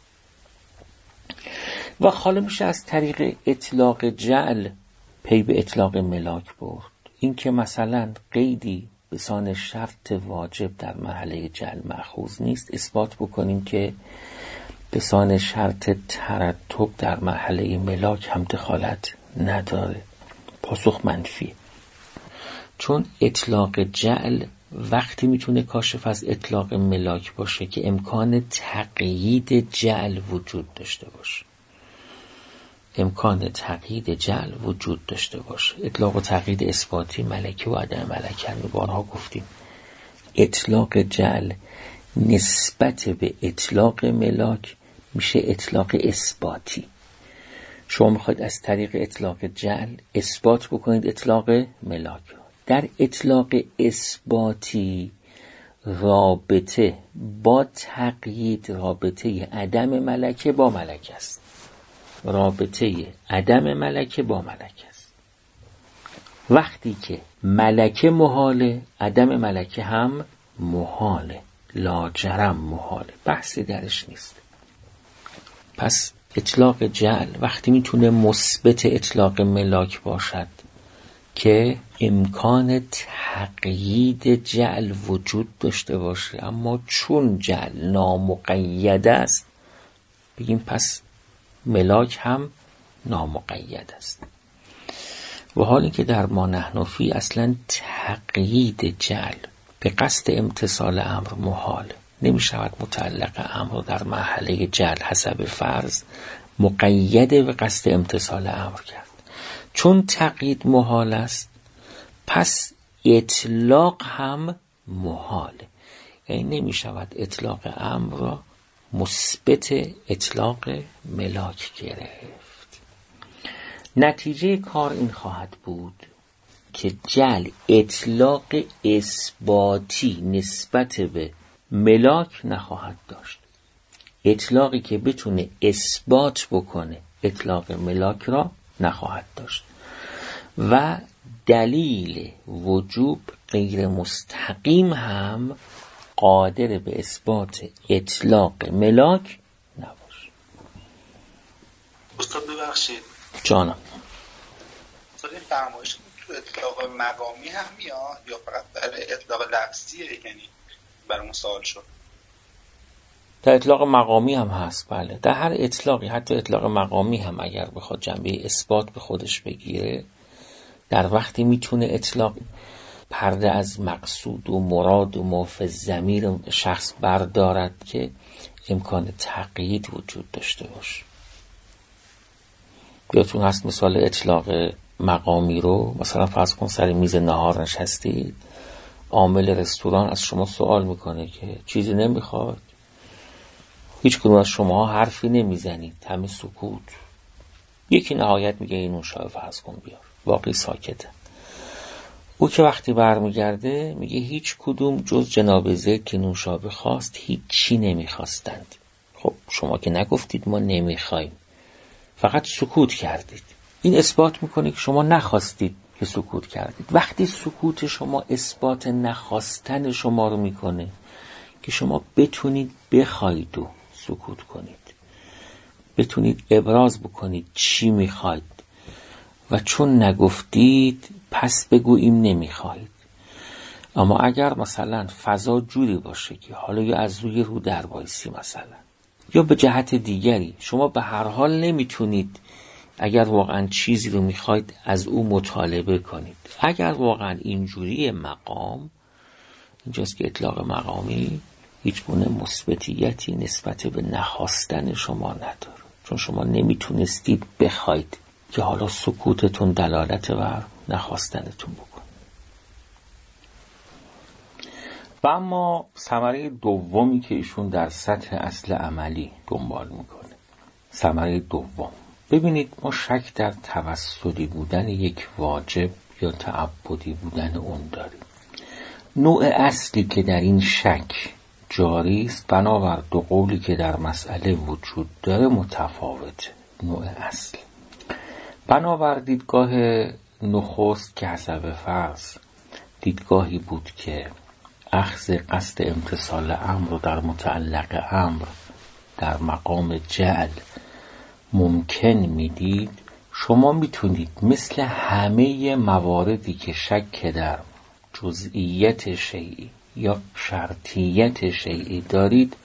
و حالا میشه از طریق اطلاق جعل پی به اطلاق ملاک برد. این که مثلا قیدی به سان شرط واجب در مرحله جعل مأخوذ نیست، اثبات بکنیم که به سان شرط ترتب در مرحله ملاک هم دخالت نداره. پاسخ منفی، چون اطلاق جعل وقتی میتونه کاشف از اطلاق ملاک باشه که امکان تقیید جعل وجود داشته باشه. امکان تقیید جعل وجود داشته باشه. اطلاق و تقیید اثباتی ملکه و عدم ملکه رو بارها گفتیم. اطلاق جعل نسبت به اطلاق ملاک میشه اطلاق اثباتی. شما میخواید از طریق اطلاق جعل اثبات بکنید اطلاق ملاک. در اطلاق اثباتی رابطه با تقیید رابطه عدم ملکه با ملکه است. رابطه عدم ملکه با ملکه است. وقتی که ملکه محاله، عدم ملکه هم محاله، لاجرم محاله، بحثی درش نیست. پس اطلاق جعل وقتی میتونه مثبت اطلاق ملاک باشد که امکان تقیید جعل وجود داشته باشه، اما چون جعل نامقید است بگیم پس ملاک هم نامقید است. و حالی که در ما نحنفی اصلا تقیید جعل به قصد امتصال امر محال، نمی شود متعلق امر در مرحله جعل حسب فرض مقید به قصد امتصال امر کرد. چون تقیید محال است پس اطلاق هم محاله، یعنی نمی شود اطلاق امر را مثبت اطلاق ملاک گرفت. نتیجه کار این خواهد بود که جعل اطلاق اثباتی نسبت به ملاک نخواهد داشت. اطلاقی که بتونه اثبات بکنه اطلاق ملاک را نخواهد داشت و دلیل وجوب غیر مستقیم هم قادر به اثبات اطلاق ملاک نباشه. استاد ببخشید جانم، استاد این فرمایش تو اطلاق مقامی هم میاد یا فقط برای اطلاق لفظیه؟ یعنی برای سوال شد. در اطلاق مقامی هم هست، بله. در هر اطلاقی، حتی اطلاق مقامی هم اگر بخواد جنبه اثبات به خودش بگیره، در وقتی میتونه اطلاق پرده از مقصود و مراد و موافق ضمیر شخص بردارد که امکان تقیید وجود داشته باشه. یادتون هست مثال اطلاق مقامی رو، مثلا فرض کن سر میز نهار نشستید، عامل رستوران از شما سوال میکنه که چیزی نمیخواد، هیچ کدوم از شما حرفی نمیزنید، همه سکوت. یکی نهایت میگه این نوشابه فرض کن بیار، باقی ساکته. او که وقتی برمیگرده میگه هیچ کدوم جز جناب زید که نوشابه خواست هیچی نمیخواستند. خب شما که نگفتید ما نمیخوایم، فقط سکوت کردید. این اثبات میکنه که شما نخواستید که سکوت کردید. وقتی سکوت شما اثبات نخواستن شما رو میکنه که شما بتونید بخواید و سکوت کنید، بتونید ابراز بکنید چی میخواید و چون نگفتید پس بگوییم نمیخواید. اما اگر مثلا فضا جوری باشه که حالا یا از روی رو در وایسی مثلا یا به جهت دیگری شما به هر حال نمیتونید اگر واقعا چیزی رو میخواید از او مطالبه کنید، اگر واقعا اینجوری مقام اینجاست که اطلاق مقامی هیچ گونه مثبتیتی نسبت به نخواستن شما نداره، چون شما نمیتونستید بخواید که حالا سکوتتون دلالت بر نخواستنتون بکنه. و اما ثمره دومی که ایشون در سطح اصل عملی دنبال میکنه، ثمره دوم، ببینید ما شک در توسلی بودن یک واجب یا تعبدی بودن اون داریم. نوع اصلی که در این شک جاری است بنابر دو قولی که در مسئله وجود داره متفاوت. نوع اصل بنابر دیدگاه نخست که حسب فرض دیدگاهی بود که اخذ قصد امتثال امر در متعلق امر در مقام جعل ممکن میدید، شما میتونید مثل همه مواردی که شک در جزئیت شیئی یا شرطیت شیئی دارید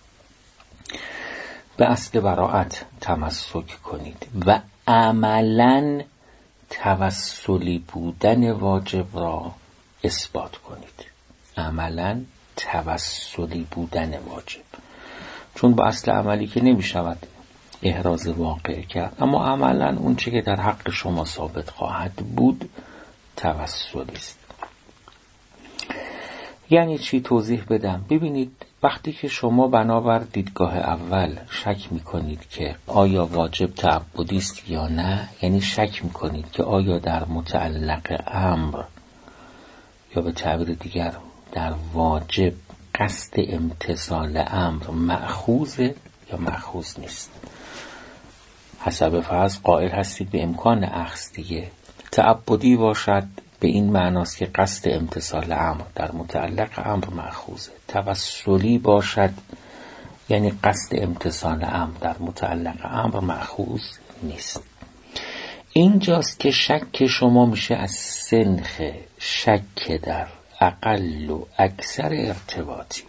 به اصل براءت تمسک کنید و عملاً توسلی بودن واجب را اثبات کنید. عملاً توسلی بودن واجب، چون با اصل عملی که نمی شود احراز واقع کرد، اما عملاً اون چه که در حق شما ثابت خواهد بود توسلی است. یعنی چی؟ توضیح بدم. ببینید وقتی که شما بنابر دیدگاه اول شک میکنید که آیا واجب تعبدی است یا نه، یعنی شک میکنید که آیا در متعلق امر یا به تعبیر دیگر در واجب قصد امتثال امر مأخوذه یا مأخوذ نیست. حسب فرض قائل هستید به امکان اخذ دیگه. تعبدی باشد به این معناست که قصد امتثال امر در متعلق امر مأخوذه. توسلی باشد یعنی قصد امتثال امر در متعلق امر مأخوذ نیست. اینجاست که شک شما میشه از سنخ شک در اقل و اکثر ارتباطی.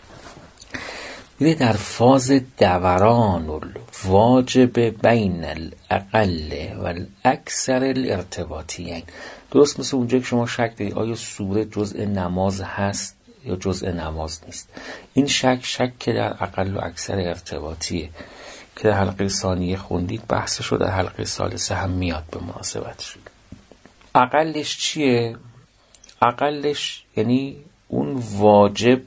میره در فاز دوران الواجب بین الاقل و الاکثر الارتباطیین. درست مثل اونجا که شما شک دارید آیا سوره جزء نماز هست یا جزء نماز نیست. این شک که در اقل و اکثر ارتباطیه که در حلقه ثانیه خوندید، بحثش رو در حلقه ثالثه هم میاد به مناسبتش. اقلش چیه؟ اقلش یعنی اون واجب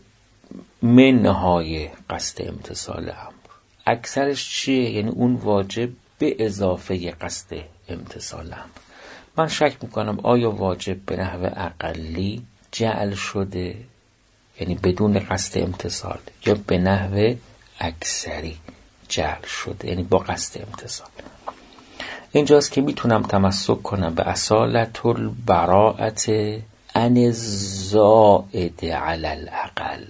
منهای قصد امتثال امر. اکثرش چیه؟ یعنی اون واجب به اضافه قصد امتثال امر. من شک میکنم آیا واجب به نحو اقلی جعل شده یعنی بدون قصد امتثال یا به نحو اکثری جعل شده یعنی با قصد امتثال. اینجاست که میتونم تمسک کنم به اصالت البراءت عن الزائد علی الاقل.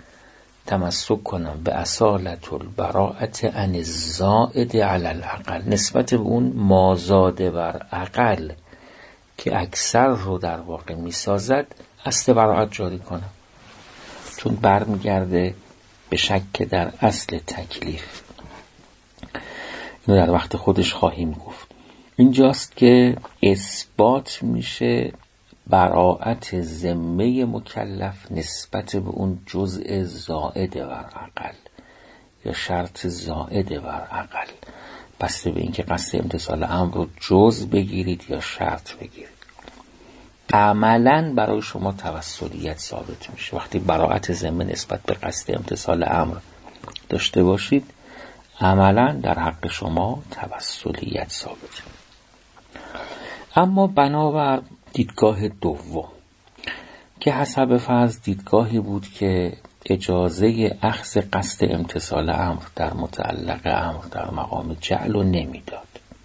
تمسک کنم به اصالت البراءت عن الزائد علی الاقل، نسبت به اون مازاده بر اقل که اکثر رو در واقع میسازد اصل براءت جاری کنم، چون برمیگرده به شک در اصل تکلیف. اینو در وقت خودش خواهیم گفت. اینجاست که اثبات میشه براءت ذمه مکلف نسبت به اون جزء زائد بر اقل یا شرط زائد بر اقل، بسته به اینکه قصد امتثال امر رو جزء بگیرید یا شرط بگیرید. عملاً برای شما توسلیت ثابت میشه. وقتی براءت ذمه نسبت به قصد امتثال امر داشته باشید، عملاً در حق شما توسلیت ثابت. اما بنابر دیدگاه دوم که حسب فرض دیدگاهی بود که اجازه اخذ قصد امتثال امر در متعلق امر در مقام جعل رو نمیداد،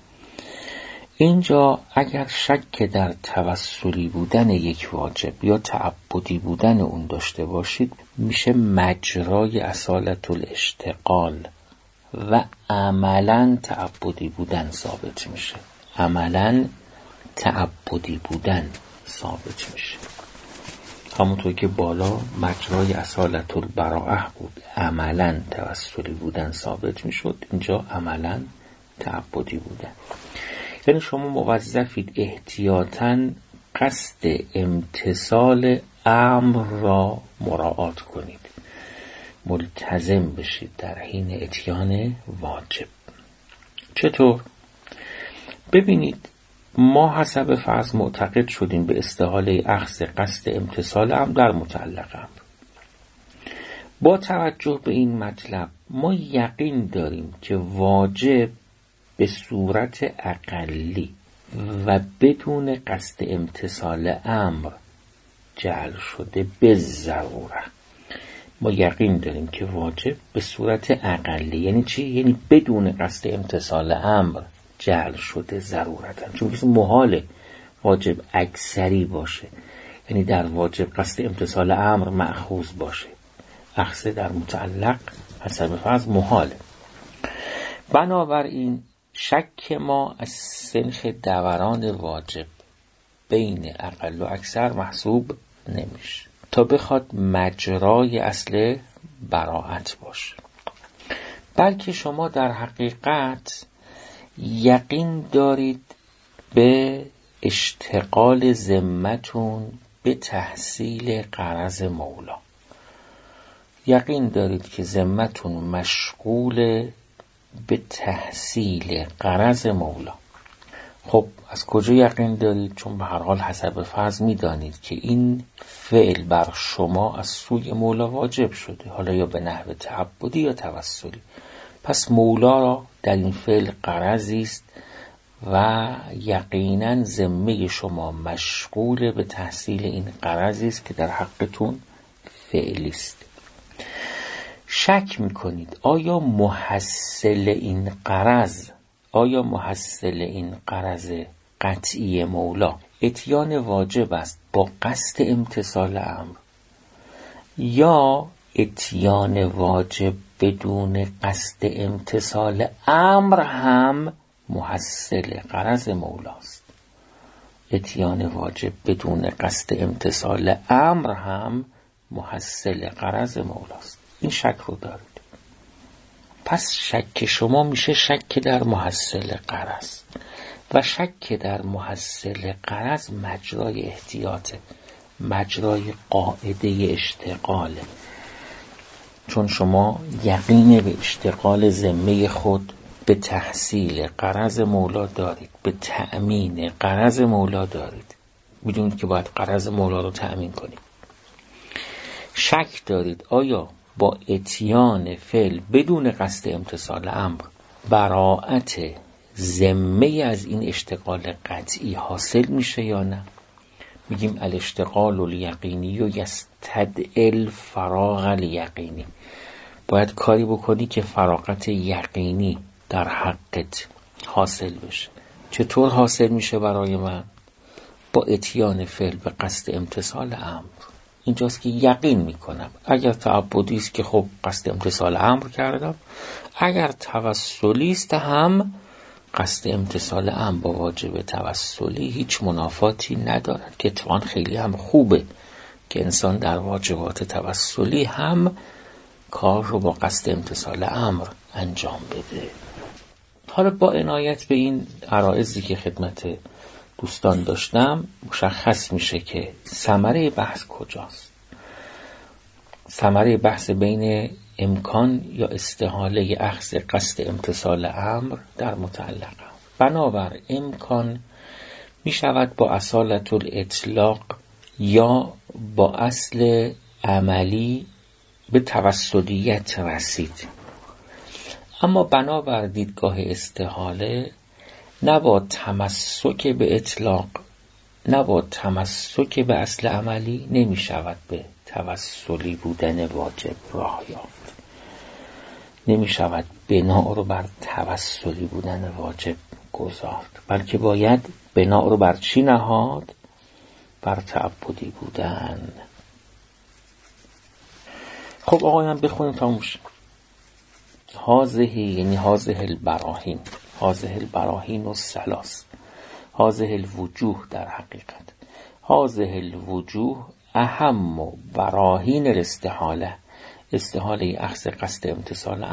اینجا اگر شک در توسلی بودن یک واجب یا تعبدی بودن اون داشته باشید، میشه مجرای اصالت الاشتغال و عملاً تعبدی بودن ثابت میشه. عملاً تعبدی بودن ثابت میشه. همونطور که بالا مجرای اصالت البراءه بود، عملاً توسلی بودن ثابت میشد، اینجا عملاً تعبدی بودن. یعنی شما موظفید احتیاطاً قصد امتثال امر را مراعات کنید، ملتزم بشید در حین اتیان واجب. چطور؟ ببینید، ما حسب فرض معتقد شدیم به استحاله اخذ قصد امتثال امر در متعلق امر. با توجه به این مطلب ما یقین داریم که واجب به صورت اقلی و بدون قصد امتثال امر جعل شده به ضروره. ما یقین داریم که واجب به صورت اقلی، یعنی چی؟ یعنی بدون قصد امتثال امر جعل شده ضرورتاً. چون کسی محاله واجب اکثری باشه، یعنی در واجب قصد امتثال امر مأخوذ باشه. اخذ در متعلق حسب فرض محاله. بنابراین شک ما از سنخ دوران واجب بین اقل و اکثر محسوب نمیشه تا بخواد مجرای اصل براءت باشه، بلکه شما در حقیقت یقین دارید به اشتغال ذمتون به تحصیل غرض مولا. یقین دارید که ذمتون مشغول به تحصیل غرض مولا. خب از کجا یقین دارید؟ چون به هر حال حسب فرض میدانید که این فعل بر شما از سوی مولا واجب شده، حالا یا به نحو تعبدی یا توسلی. پس مولا را در این فعل غرضی است و یقینا ذمه شما مشغول به تحصیل این غرضی است که در حقتون فعلی است. شک میکنید آیا محصل این غرض قطعی مولا اتیان واجب است با قصد امتثال امر، یا اتیان واجب بدون قصد امتثال امر هم محصل غرض مولاست؟ اتیان واجب بدون قصد امتثال امر هم محصل غرض مولاست. این شک رو دارید. پس شک شما میشه شک در محصل غرض، و شک در محصل غرض مجرای احتیاطه، مجرای قاعده اشتغاله. چون شما یقین به اشتغال ذمه خود به تحصیل غرض مولا دارید، به تأمین غرض مولا دارید، میدونید که باید غرض مولا رو تأمین کنید. شک دارید آیا با اتیان فعل بدون قصد امتثال امر براءت ذمه از این اشتغال قطعی حاصل میشه یا نه؟ میگیم الاشتغال الیقینی و یستدعی الفراغ الیقینی. باید کاری بکنی که فراغت یقینی در حقت حاصل بشه. چطور حاصل میشه برای من؟ با اتیان فعل به قصد امتثال امر. اینجاست که یقین میکنم اگر تعبدی است که خب قصد امتثال امر کردم، اگر توسلی است هم قصد امتثال امر با واجب توسلی هیچ منافاتی ندارد، که اتفاقا خیلی هم خوبه که انسان در واجبات توسلی هم کار رو با قصد امتثال امر انجام بده. حالا با عنایت به این عرایضی که خدمت دوستان داشتم مشخص میشه که ثمره بحث کجاست. ثمره بحث بین امکان یا استحاله اخذ قصد امتثال امر در متعلق. بنابر امکان می شود با اصالت الاطلاق یا با اصل عملی به توسلیت رسید، اما بنابر دیدگاه استحاله نه با تمسک به اطلاق نه با تمسک به اصل عملی نمی شود به توسلی بودن واجب راه یافت. نمی شود بنا رو بر توسلی بودن واجب گذارد، بلکه باید بنا رو بر چی نهاد؟ بر تعبدی بودن. خب آقایان بخونیم تا موش. هازه یعنی هازه البراهین، هازه البراهین و سلاس، هازه الوجوه در حقیقت، هازه الوجوه اهم و براهین الاستحاله، استحاله اخذ قصد امتثال امر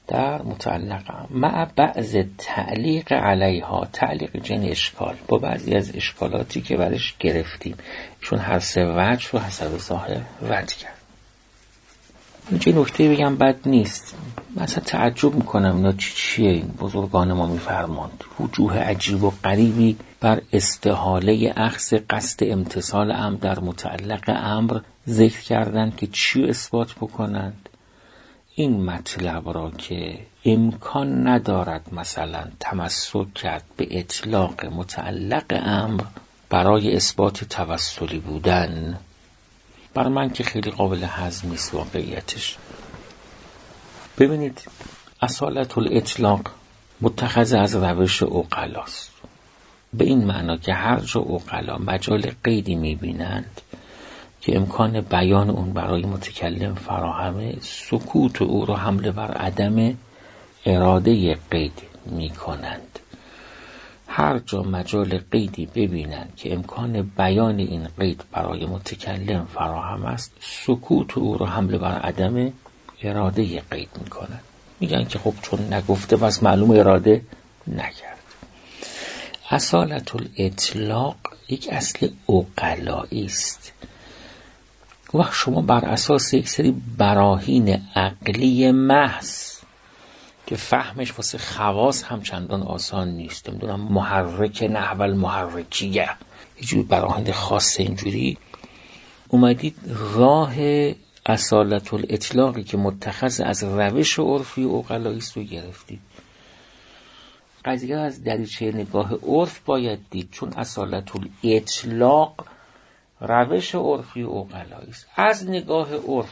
در متعلق مع بعض تعلیق علیها، تعلیق جن اشکال، با بعضی از اشکالاتی که برش گرفتیم. چون هر سه وجه رو حسب ظاهر رد کرد. اینجا نکته بگم بد نیست. مثلا تعجب میکنم اینا چیه این بزرگان ما میفرماند. وجوه عجیب و غریبی بر استحاله اخذ قصد امتثال امر در متعلق امر ذکر کردن که چی اثبات بکنند. این مطلب را که امکان ندارد مثلا تمسک کرد به اطلاق متعلق امر برای اثبات توسلی بودن، بر من که خیلی قابل هضم نیست واقعیتش. ببینید اصالت الاطلاق متخذ از روش عقلاست، به این معنا که هر جا عقلا مجال قیدی میبینند که امکان بیان اون برای متکلم فراهمه، سکوت او رو حمله بر عدم اراده قید میکنند. هر جا مجال قیدی ببینند که امکان بیان این قید برای متکلم فراهم است، سکوت او رو حمله بر عدم اراده قید میکنند. میگن که خب چون نگفته بس معلوم اراده نکرد. اصالت الاطلاق یک اصل عقلایی است. و شما بر اساس یک سری براهین عقلی محض که فهمش واسه خواص هم چندان آسان نیست، نمیدونم محرک نحو المحرکیه، یه جور براهین خاص اینجوری اومدید راه اصالت الاطلاقی که متخذ از روش عرفی عقلایی است رو گرفتید. قضیه از دریچه نگاه عرف باید دید، چون اصالت الاطلاق روش عرفی عقلایی است. از نگاه عرف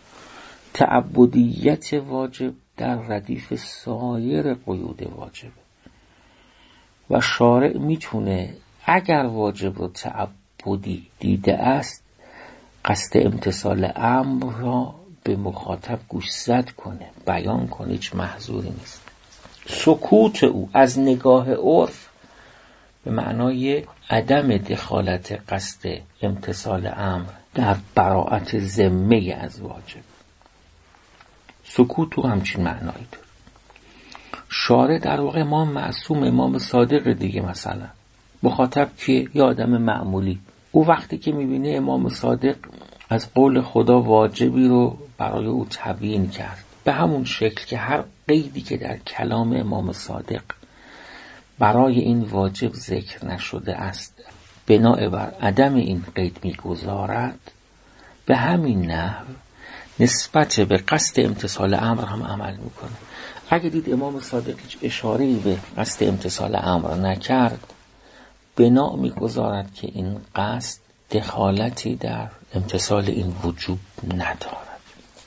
تعبدیت واجب در ردیف سایر قیود واجب و شارع میتونه اگر واجب رو تعبدی دیده است قصد امتثال امر را به مخاطب گوشزد کنه، بیان کنه، هیچ محظوری نیست. سکوت او از نگاه عرف به معنای عدم دخالت قصد امتثال امر در براءت ذمه از واجب. سکوت او همچین معنایی داره. شارع در واقع امام معصوم، امام صادق دیگه، مثلا مخاطب که یه آدم معمولی، او وقتی که میبینه امام صادق از قول خدا واجبی رو برای او تبیین کرد، به همون شکل که هر قیدی که در کلام امام صادق برای این واجب ذکر نشده است بناء بر عدم این قید میگذارد، به همین نحو نسبت به قصد امتثال امر هم عمل میکنه. اگه دید امام صادق هیچ اشاره‌ای به قصد امتثال امر نکرد، بنا میگذارد که این قصد دخالتی در امتثال این وجوب ندارد.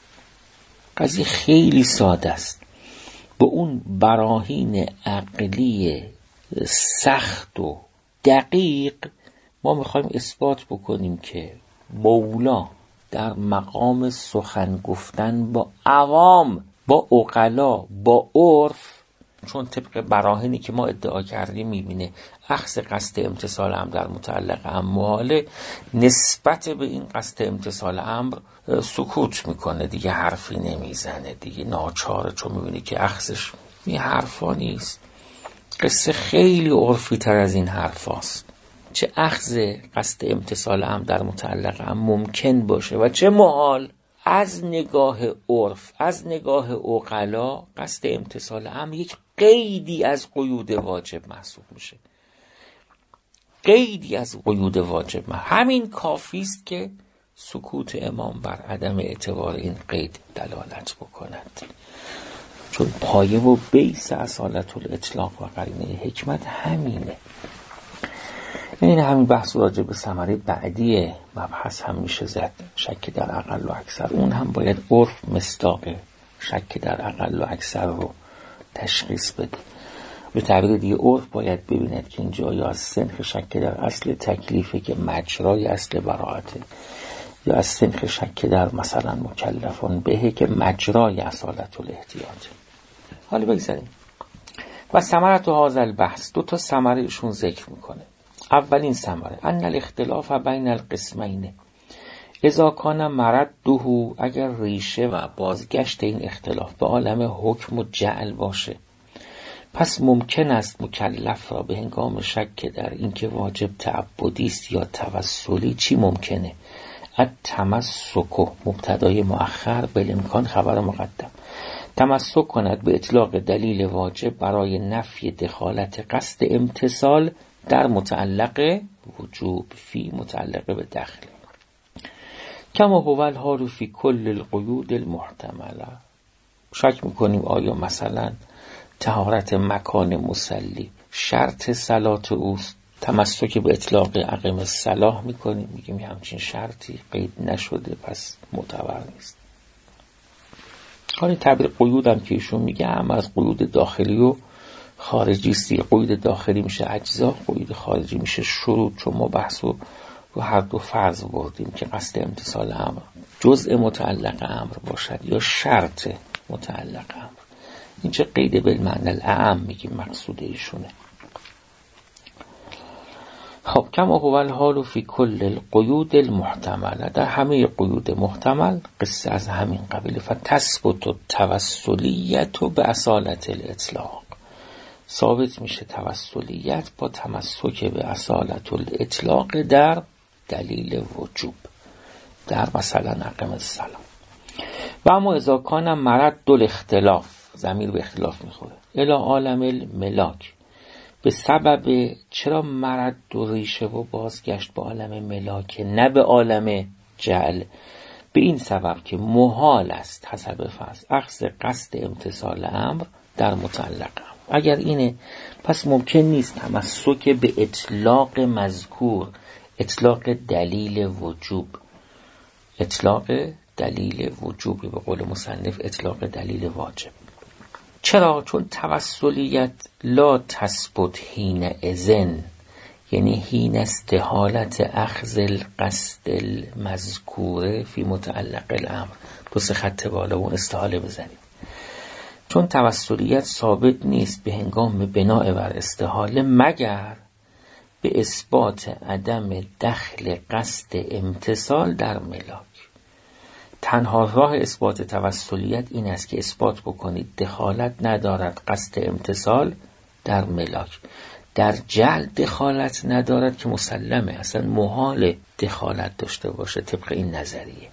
قضیه خیلی ساده است. به اون براهین عقلی سخت و دقیق ما میخوایم اثبات بکنیم که مولا در مقام سخن گفتن با عوام، با عقلا، با عرف، چون طبق براهینی که ما ادعا کردیم میبینه اخذ قصد امتثال امر در متعلق امر محاله، نسبت به این قصد امتثال امر سکوت میکنه، دیگه حرفی نمیزنه، دیگه ناچاره، چون میبینه که اخذش این حرفا نیست. قصه خیلی عرفی تر از این حرفاست. چه اخذ قصد امتثال امر در متعلق امر ممکن باشه و چه محال. از نگاه عرف، از نگاه عقلا، قصد امتثال امر یک قیدی از قیود واجب محسوب میشه. قیدی از قیود واجب همین کافی است که سکوت امام بر عدم اعتبار این قید دلالت بکند، چون پایه و بیس اصالت الاطلاق و قرینه حکمت همینه. این همین بحث راجع به ثمره بعدی مبحث هم میشه زد، شک در اقل و اکثر. اون هم باید عرف مصداق شک در اقل و اکثر رو تشخیص بده. به تعبیر دیگه عرف باید ببیند که اینجا یا از سنخ شک در اصل تکلیفه که مجرای اصل براءته، یا از سنخ شک در مثلا مکلفان بهه که مجرای اصالت الاحتیاط. حالا بگذاریم و ثمرت هذا البحث، دو تا ثمره ایشون ذکر میکنه. اولین ثمره ان الاختلاف بین القسمین، اذا کان مرده، اگر ریشه و بازگشت این اختلاف به عالم حکم و جعل باشه، پس ممکن است مکلف را به هنگام شک در اینکه واجب تعبدی است یا توسلی چی ممکنه؟ التمسک، مبتدای مؤخر، بالامکان خبر مقدم، تمسک کند به اطلاق دلیل واجب برای نفی دخالت قصد امتثال در متعلق وجوب، فی متعلق به دخل، کما هو الحال فی کل القیود المحتمله. شک میکنیم آیا مثلا طهارت مکان مصلی شرط صلات اوست، تمسک به اطلاق اقیم الصلاة میکنیم، میگیم همچین شرطی قید نشده پس معتبر نیست. حالا تعبیر قیود هم که ایشون میگه هم از قیود داخلی و خارجی است. قیود داخلی میشه اجزا، قیود خارجی میشه شروط، چون ما بحث رو هر دو فرض بردیم که قصد امتثال امر جزء متعلق امر باشد یا شرط متعلق امر. این چه قید بالمعنی الاعم میگیم مقصود ایشونه. خب کما هو الحال فی کل القیود المحتمله، در همه قیود محتمل قصه از همین قبیل. فتثبت التوسلیت به اصالت الاطلاق، ثابت میشه توسلیت با تمسک به اصالت الاطلاق در دلیل وجوب، در مثلا اقیم الصلاة. و اما اذا کان مرد الاختلاف، ضمیر به اختلاف میخوره، الی عالم الملاک، به سبب چرا مرد و ریشه و بازگشت به عالم ملاک نه به عالم جعل؟ به این سبب که محال است حسب فرض اخذ قصد امتثال امر در متعلق امر. اگر اینه پس ممکن نیست تمسک به اطلاق مذکور، اطلاق دلیل وجوب، اطلاق دلیل وجوب به قول مصنف اطلاق دلیل واجب. چرا؟ چون توسلیت لا تثبت حین اذن، یعنی حین استحالت اخذ القصد المذکوره فی متعلق الامر. دو سه خط بالا اون استحاله بزنید. چون توسلیت ثابت نیست به هنگام بناء بر استحاله مگر به اثبات عدم دخل قصد امتثال در ملاک. تنها راه اثبات توسلیت این است که اثبات بکنید دخالت ندارد قصد امتثال در ملاک. در جعل دخالت ندارد که مسلمه، اصلا محال دخالت داشته باشه طبق این نظریه.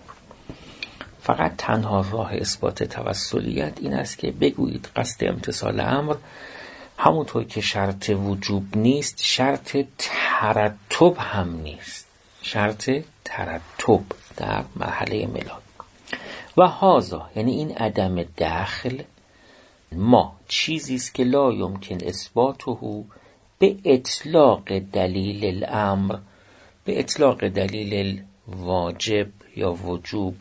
فقط تنها راه اثبات توسلیت این است که بگویید قصد امتثال امر همونطور که شرط وجوب نیست، شرط ترتب هم نیست، شرط ترتب در مرحله ملاک. و هازا یعنی این عدم دخل ما چیزی است که لا یمکن اثباته به اطلاق دلیل الامر، به اطلاق دلیل الواجب یا وجوب،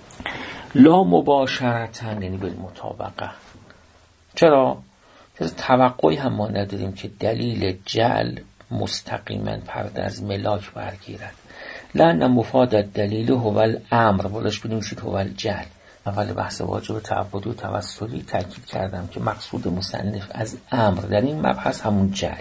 لا مباشرتا یعنی بالمطابقه. چرا؟ چون توقعی هم ما نداریم که دلیل جعل مستقیما پرده از ملاک برگیرد. لأن مفاد الدلیل هو الامر، بولش بنویسید هو الجعل. اول بحث واجب تعبدی و توسلی تاکید کردم که مقصود مصنف از امر در این مبحث همون جعل.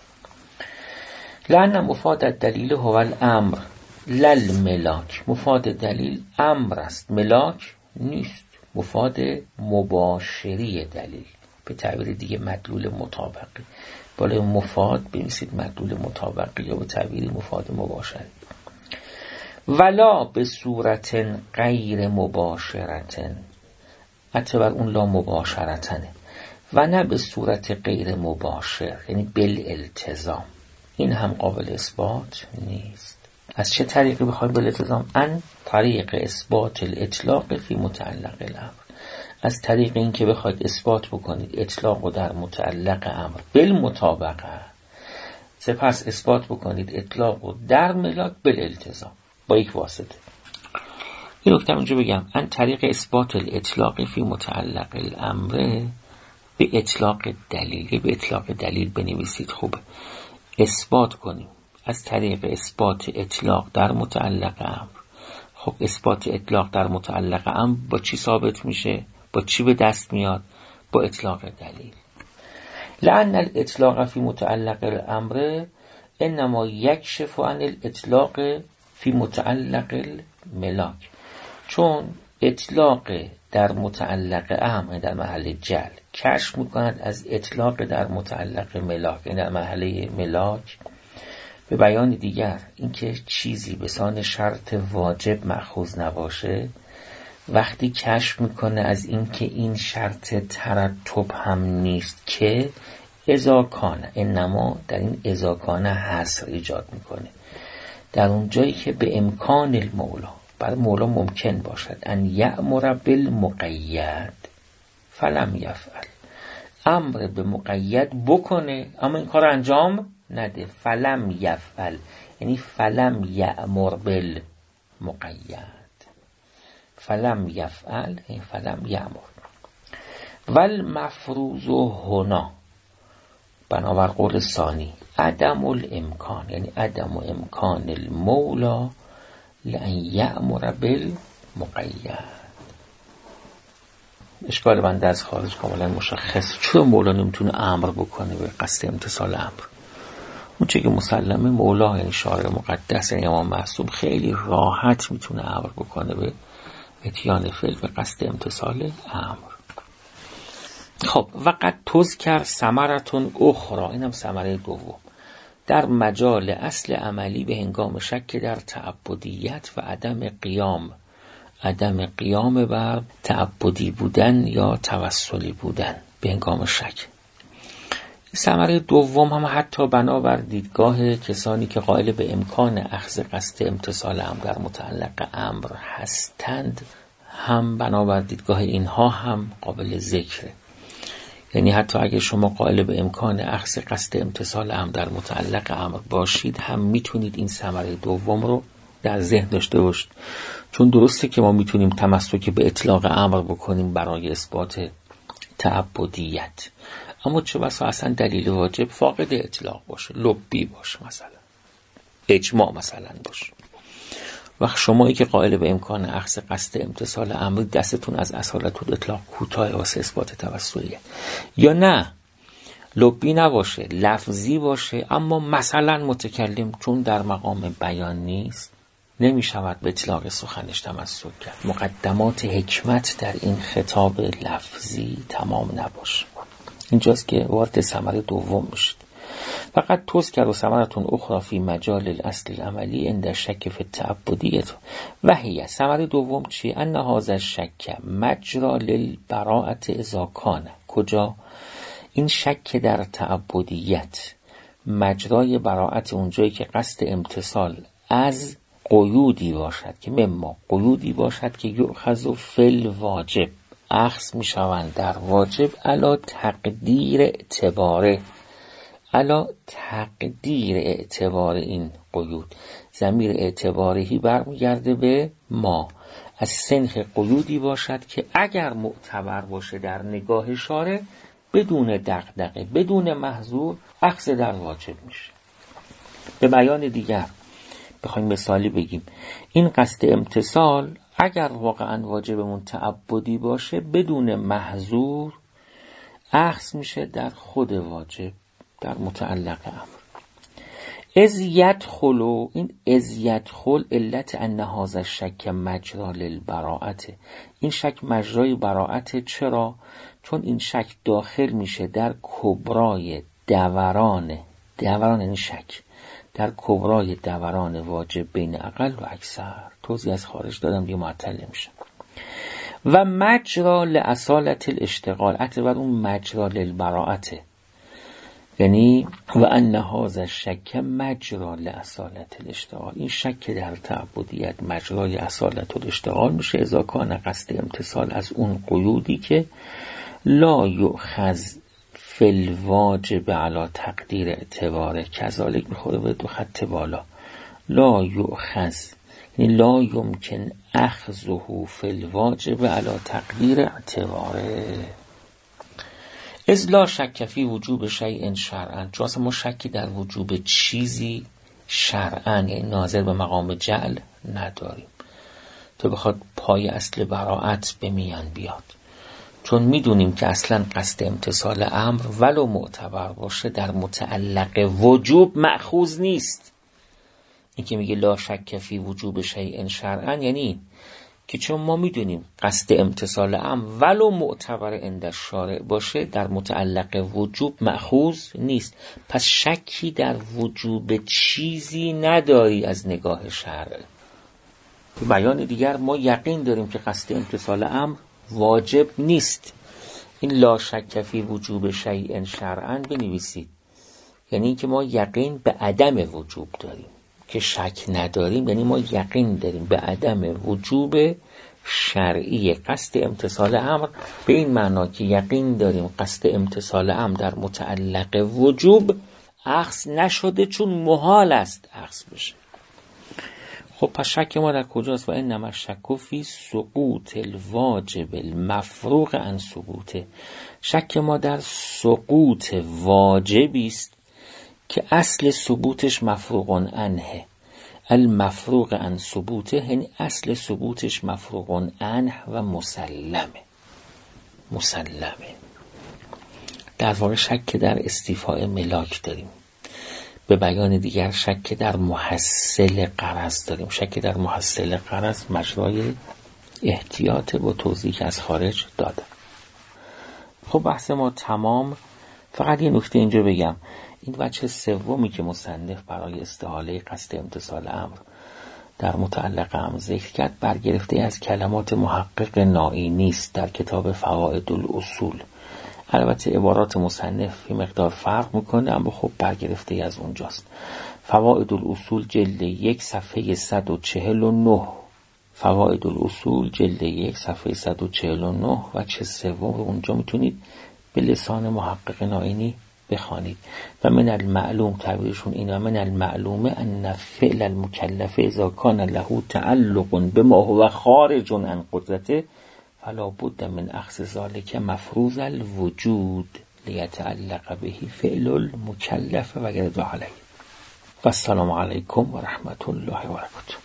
لأن مفاد الدلیل هو الامر لل ملاک، مفاد دلیل امر است، ملاک نیست. مفاد مباشری دلیل، به تعبیر دیگه مدلول مطابقی. بالای مفاد بنویسید مدلول مطابقی یا به تعبیری مفاد مباشری. ولا به صورت غیر مباشرتن، حتی بر اون لا مباشرتنه، و نه به صورت غیر مباشر یعنی بالالتزام، این هم قابل اثبات نیست. از چه طریقی بخوایم بالالتزام؟ ان طریق اثبات الاطلاق فی متعلق الامر، از طریق این که بخواید اثبات بکنید اطلاق در متعلق امر بالمطابقه، سپس اثبات بکنید اطلاق در ملاک بالالتزام با یک واسطه. این نکته اونجا بگم ان طریق اثبات الاطلاق فی متعلق الامر به اطلاق دلیل، به اطلاق دلیل بنویسید خوبه. اثبات کنیم از طریق اثبات اطلاق در متعلق امر. خب اثبات اطلاق در متعلق امر با چی ثابت میشه؟ با چی به دست میاد؟ با اطلاق دلیل. لأن الاطلاق فی متعلق الامر انما یکشف عن الاطلاق فی متعلق ملاک، چون اطلاق در متعلق امر در محل جل کشف میکند از اطلاق در متعلق ملاک در محله ملاک. به بیان دیگر اینکه چیزی به سان شرط واجب مأخوذ نباشه وقتی کشف میکنه از اینکه این شرط ترتب هم نیست که اذا کان، انما در این اذا کان حصر ایجاد میکنه در اون جایی که به امکان المولا، برای مولا ممکن باشد ان یأمر بالمقید فلم یفعل، امر به مقید بکنه اما این کار انجام نده، فلم یفعل یعنی فلم یأمر بالمقید، فلم یفعل یعنی فلم یأمر. والمفروض هنا بنابر قول ثانی عدم الامکان یعنی عدم امکان المولا لأن یأمر بالمقید. اشکال بنده از خارج کاملا مشخص، چون مولا نمیتونه امر بکنه به قصد امتثال امر؟ اون چه که مسلمه مولا یعنی شارع مقدس یعنی امام معصوم خیلی راحت میتونه امر بکنه به اتیان فعل به قصد امتثال امر. خب وقد تذکر ثمرة اخرى، اینم ثمره دوم، در مجال اصل عملی به هنگام شک در تعبدیت و عدم قیام بر تعبدی بودن یا توسلی بودن به هنگام شک. ثمره دوم هم حتی بنابر دیدگاه کسانی که قائل به امکان اخذ قصد امتثال امر در متعلق امر هستند هم بنابر دیدگاه اینها هم قابل ذکره. یعنی حتی اگه شما قائل به امکان اخذ قصد امتثال امر در متعلق امر باشید هم میتونید این ثمره دوم رو در ذهن داشته باشید، چون درسته که ما میتونیم تمسک به اطلاق امر بکنیم برای اثبات تعبدیت، اما چه بسا اصلا دلیل واجب فاقد اطلاق باشه، لبی باشه، مثلا اجماع مثلا باشه. وقت شمایی که قائل به امکان اخذ قصد امتثال امر دستتون از اصالت و اطلاق کوتاه واسه اثبات توسلیه، یا نه لبی نباشه لفظی باشه اما مثلا متکلم چون در مقام بیان نیست نمیشود به اطلاق سخنش تمسک کرد، مقدمات حکمت در این خطاب لفظی تمام نباشه. اینجاست که وارد ثمره دوم میشید. فقط تذکر ثمرة اخرى فی مجال الاصل العملی عند شک فی التعبدیت و هی. ثمره دوم چی؟ ان هذا الشک مجرا للبراءة اذا کان. کجا؟ این شک در تعبدیت مجرای براءت اونجایی که قصد امتثال از قیودی باشد که مما قیودی باشد که یؤخذ فی الواجب اخذ میشوند در واجب علا تقدیر اعتبار این قیود. ضمیر اعتبارهی برمیگرده به ما، از سنخ قیودی باشد که اگر معتبر باشه در نگاه شارع بدون دغدغه بدون محظور اخذ در واجب میشه. به بیان دیگر بخوایم مثالی بگیم این قصد امتثال اگر واقعا واجبمون تعبدی باشه بدون محظور اخذ میشه در خود واجب در متعلق امر. از یدخل، این از یدخل علت ان هذا الشک مجرا للبراءت، این شک مجرای براءت. چرا؟ چون این شک داخل میشه در کبرای دوران این شک در کبرای دوران واجب بین اقل و اکثر. توضیح از خارج دادم دیگه معطل نمیشه. و مجرا لاصالت الاشتغال، عطف بر اون مجرا للبراءت، یعنی و ان هذا الشک مجرا لاصالت الاشتغال، این شک در تعبدیت مجرای اصالت الاشتغال میشه اذا کان قصد امتثال از اون قیودی که لا یؤخذ فی الواجب علی تقدیر اعتباره. کذالک میخوره به دو خط بالا، لا یؤخذ یعنی لا یمکن اخذه فی الواجب علی تقدیر اعتباره. از لا شک فی وجوب شیء شرعا، چون اصلا ما شکی در وجوب چیزی شرعا یعنی ناظر به مقام جعل نداریم تو بخواد پای اصل براءت به میان بیاد، چون میدونیم که اصلا قصد امتثال امر ولو معتبر باشه در متعلق وجوب مأخوذ نیست. این که میگه لا شک فی وجوب شیء شرعا یعنی این که چون ما میدونیم قصد امتثال امر ولو معتبر عند الشارع باشه در متعلق وجوب مأخوذ نیست، پس شکی در وجوب چیزی نداری از نگاه شرع. به بیان دیگر ما یقین داریم که قصد امتثال امر واجب نیست. این لا شک فی وجوب شیء شرعا بنویسید، یعنی اینکه ما یقین به عدم وجوب داریم. که شک نداریم یعنی ما یقین داریم به عدم وجوب شرعی قصد امتثال امر، به این معنا که یقین داریم قصد امتثال امر در متعلق وجوب اخذ نشده، چون محال است اخذ بشه. خب پس شک ما در کجاست؟ و انما الشک فی سقوط الواجب المفروغ عن ثبوته. شک ما در سقوط واجبی است که اصل ثبوتش مفروغ عنه. المفروغ عن ثبوته یعنی اصل ثبوتش مفروغ عنه و مسلمه. در واقع شک در استیفاء ملاک داریم. به بیان دیگر شک در محصل غرض داریم. شک در محصل غرض مجرای احتیاط با توضیح از خارج دادم. خب بحث ما تمام. فقط یه نکته اینجا بگم، این وجه سومی که مصنف برای استحاله قصد امتثال امر در متعلق امر ذکر کرد برگرفته از کلمات محقق نائینی است در کتاب فوائد الاصول. البته عبارات مصنف یه مقدار فرق میکنه، اما خب برگرفته از اونجاست. فوائد الاصول جلد 1 صفحه 149. فوائد الاصول جلد 1 صفحه 149 و چه سوم اونجا میتونید به لسان محقق نائینی بخوانید. و من المعلوم، تعبیرشون اینا، من المعلومه ان فعل المکلف اذا کان له تعلق بما هو خارج عن قدرته فلا بد من اخذ ذلك مفروض الوجود لیتعلق به فعل المکلف و غیر ذلك. و السلام علیکم و رحمت الله و برکاته.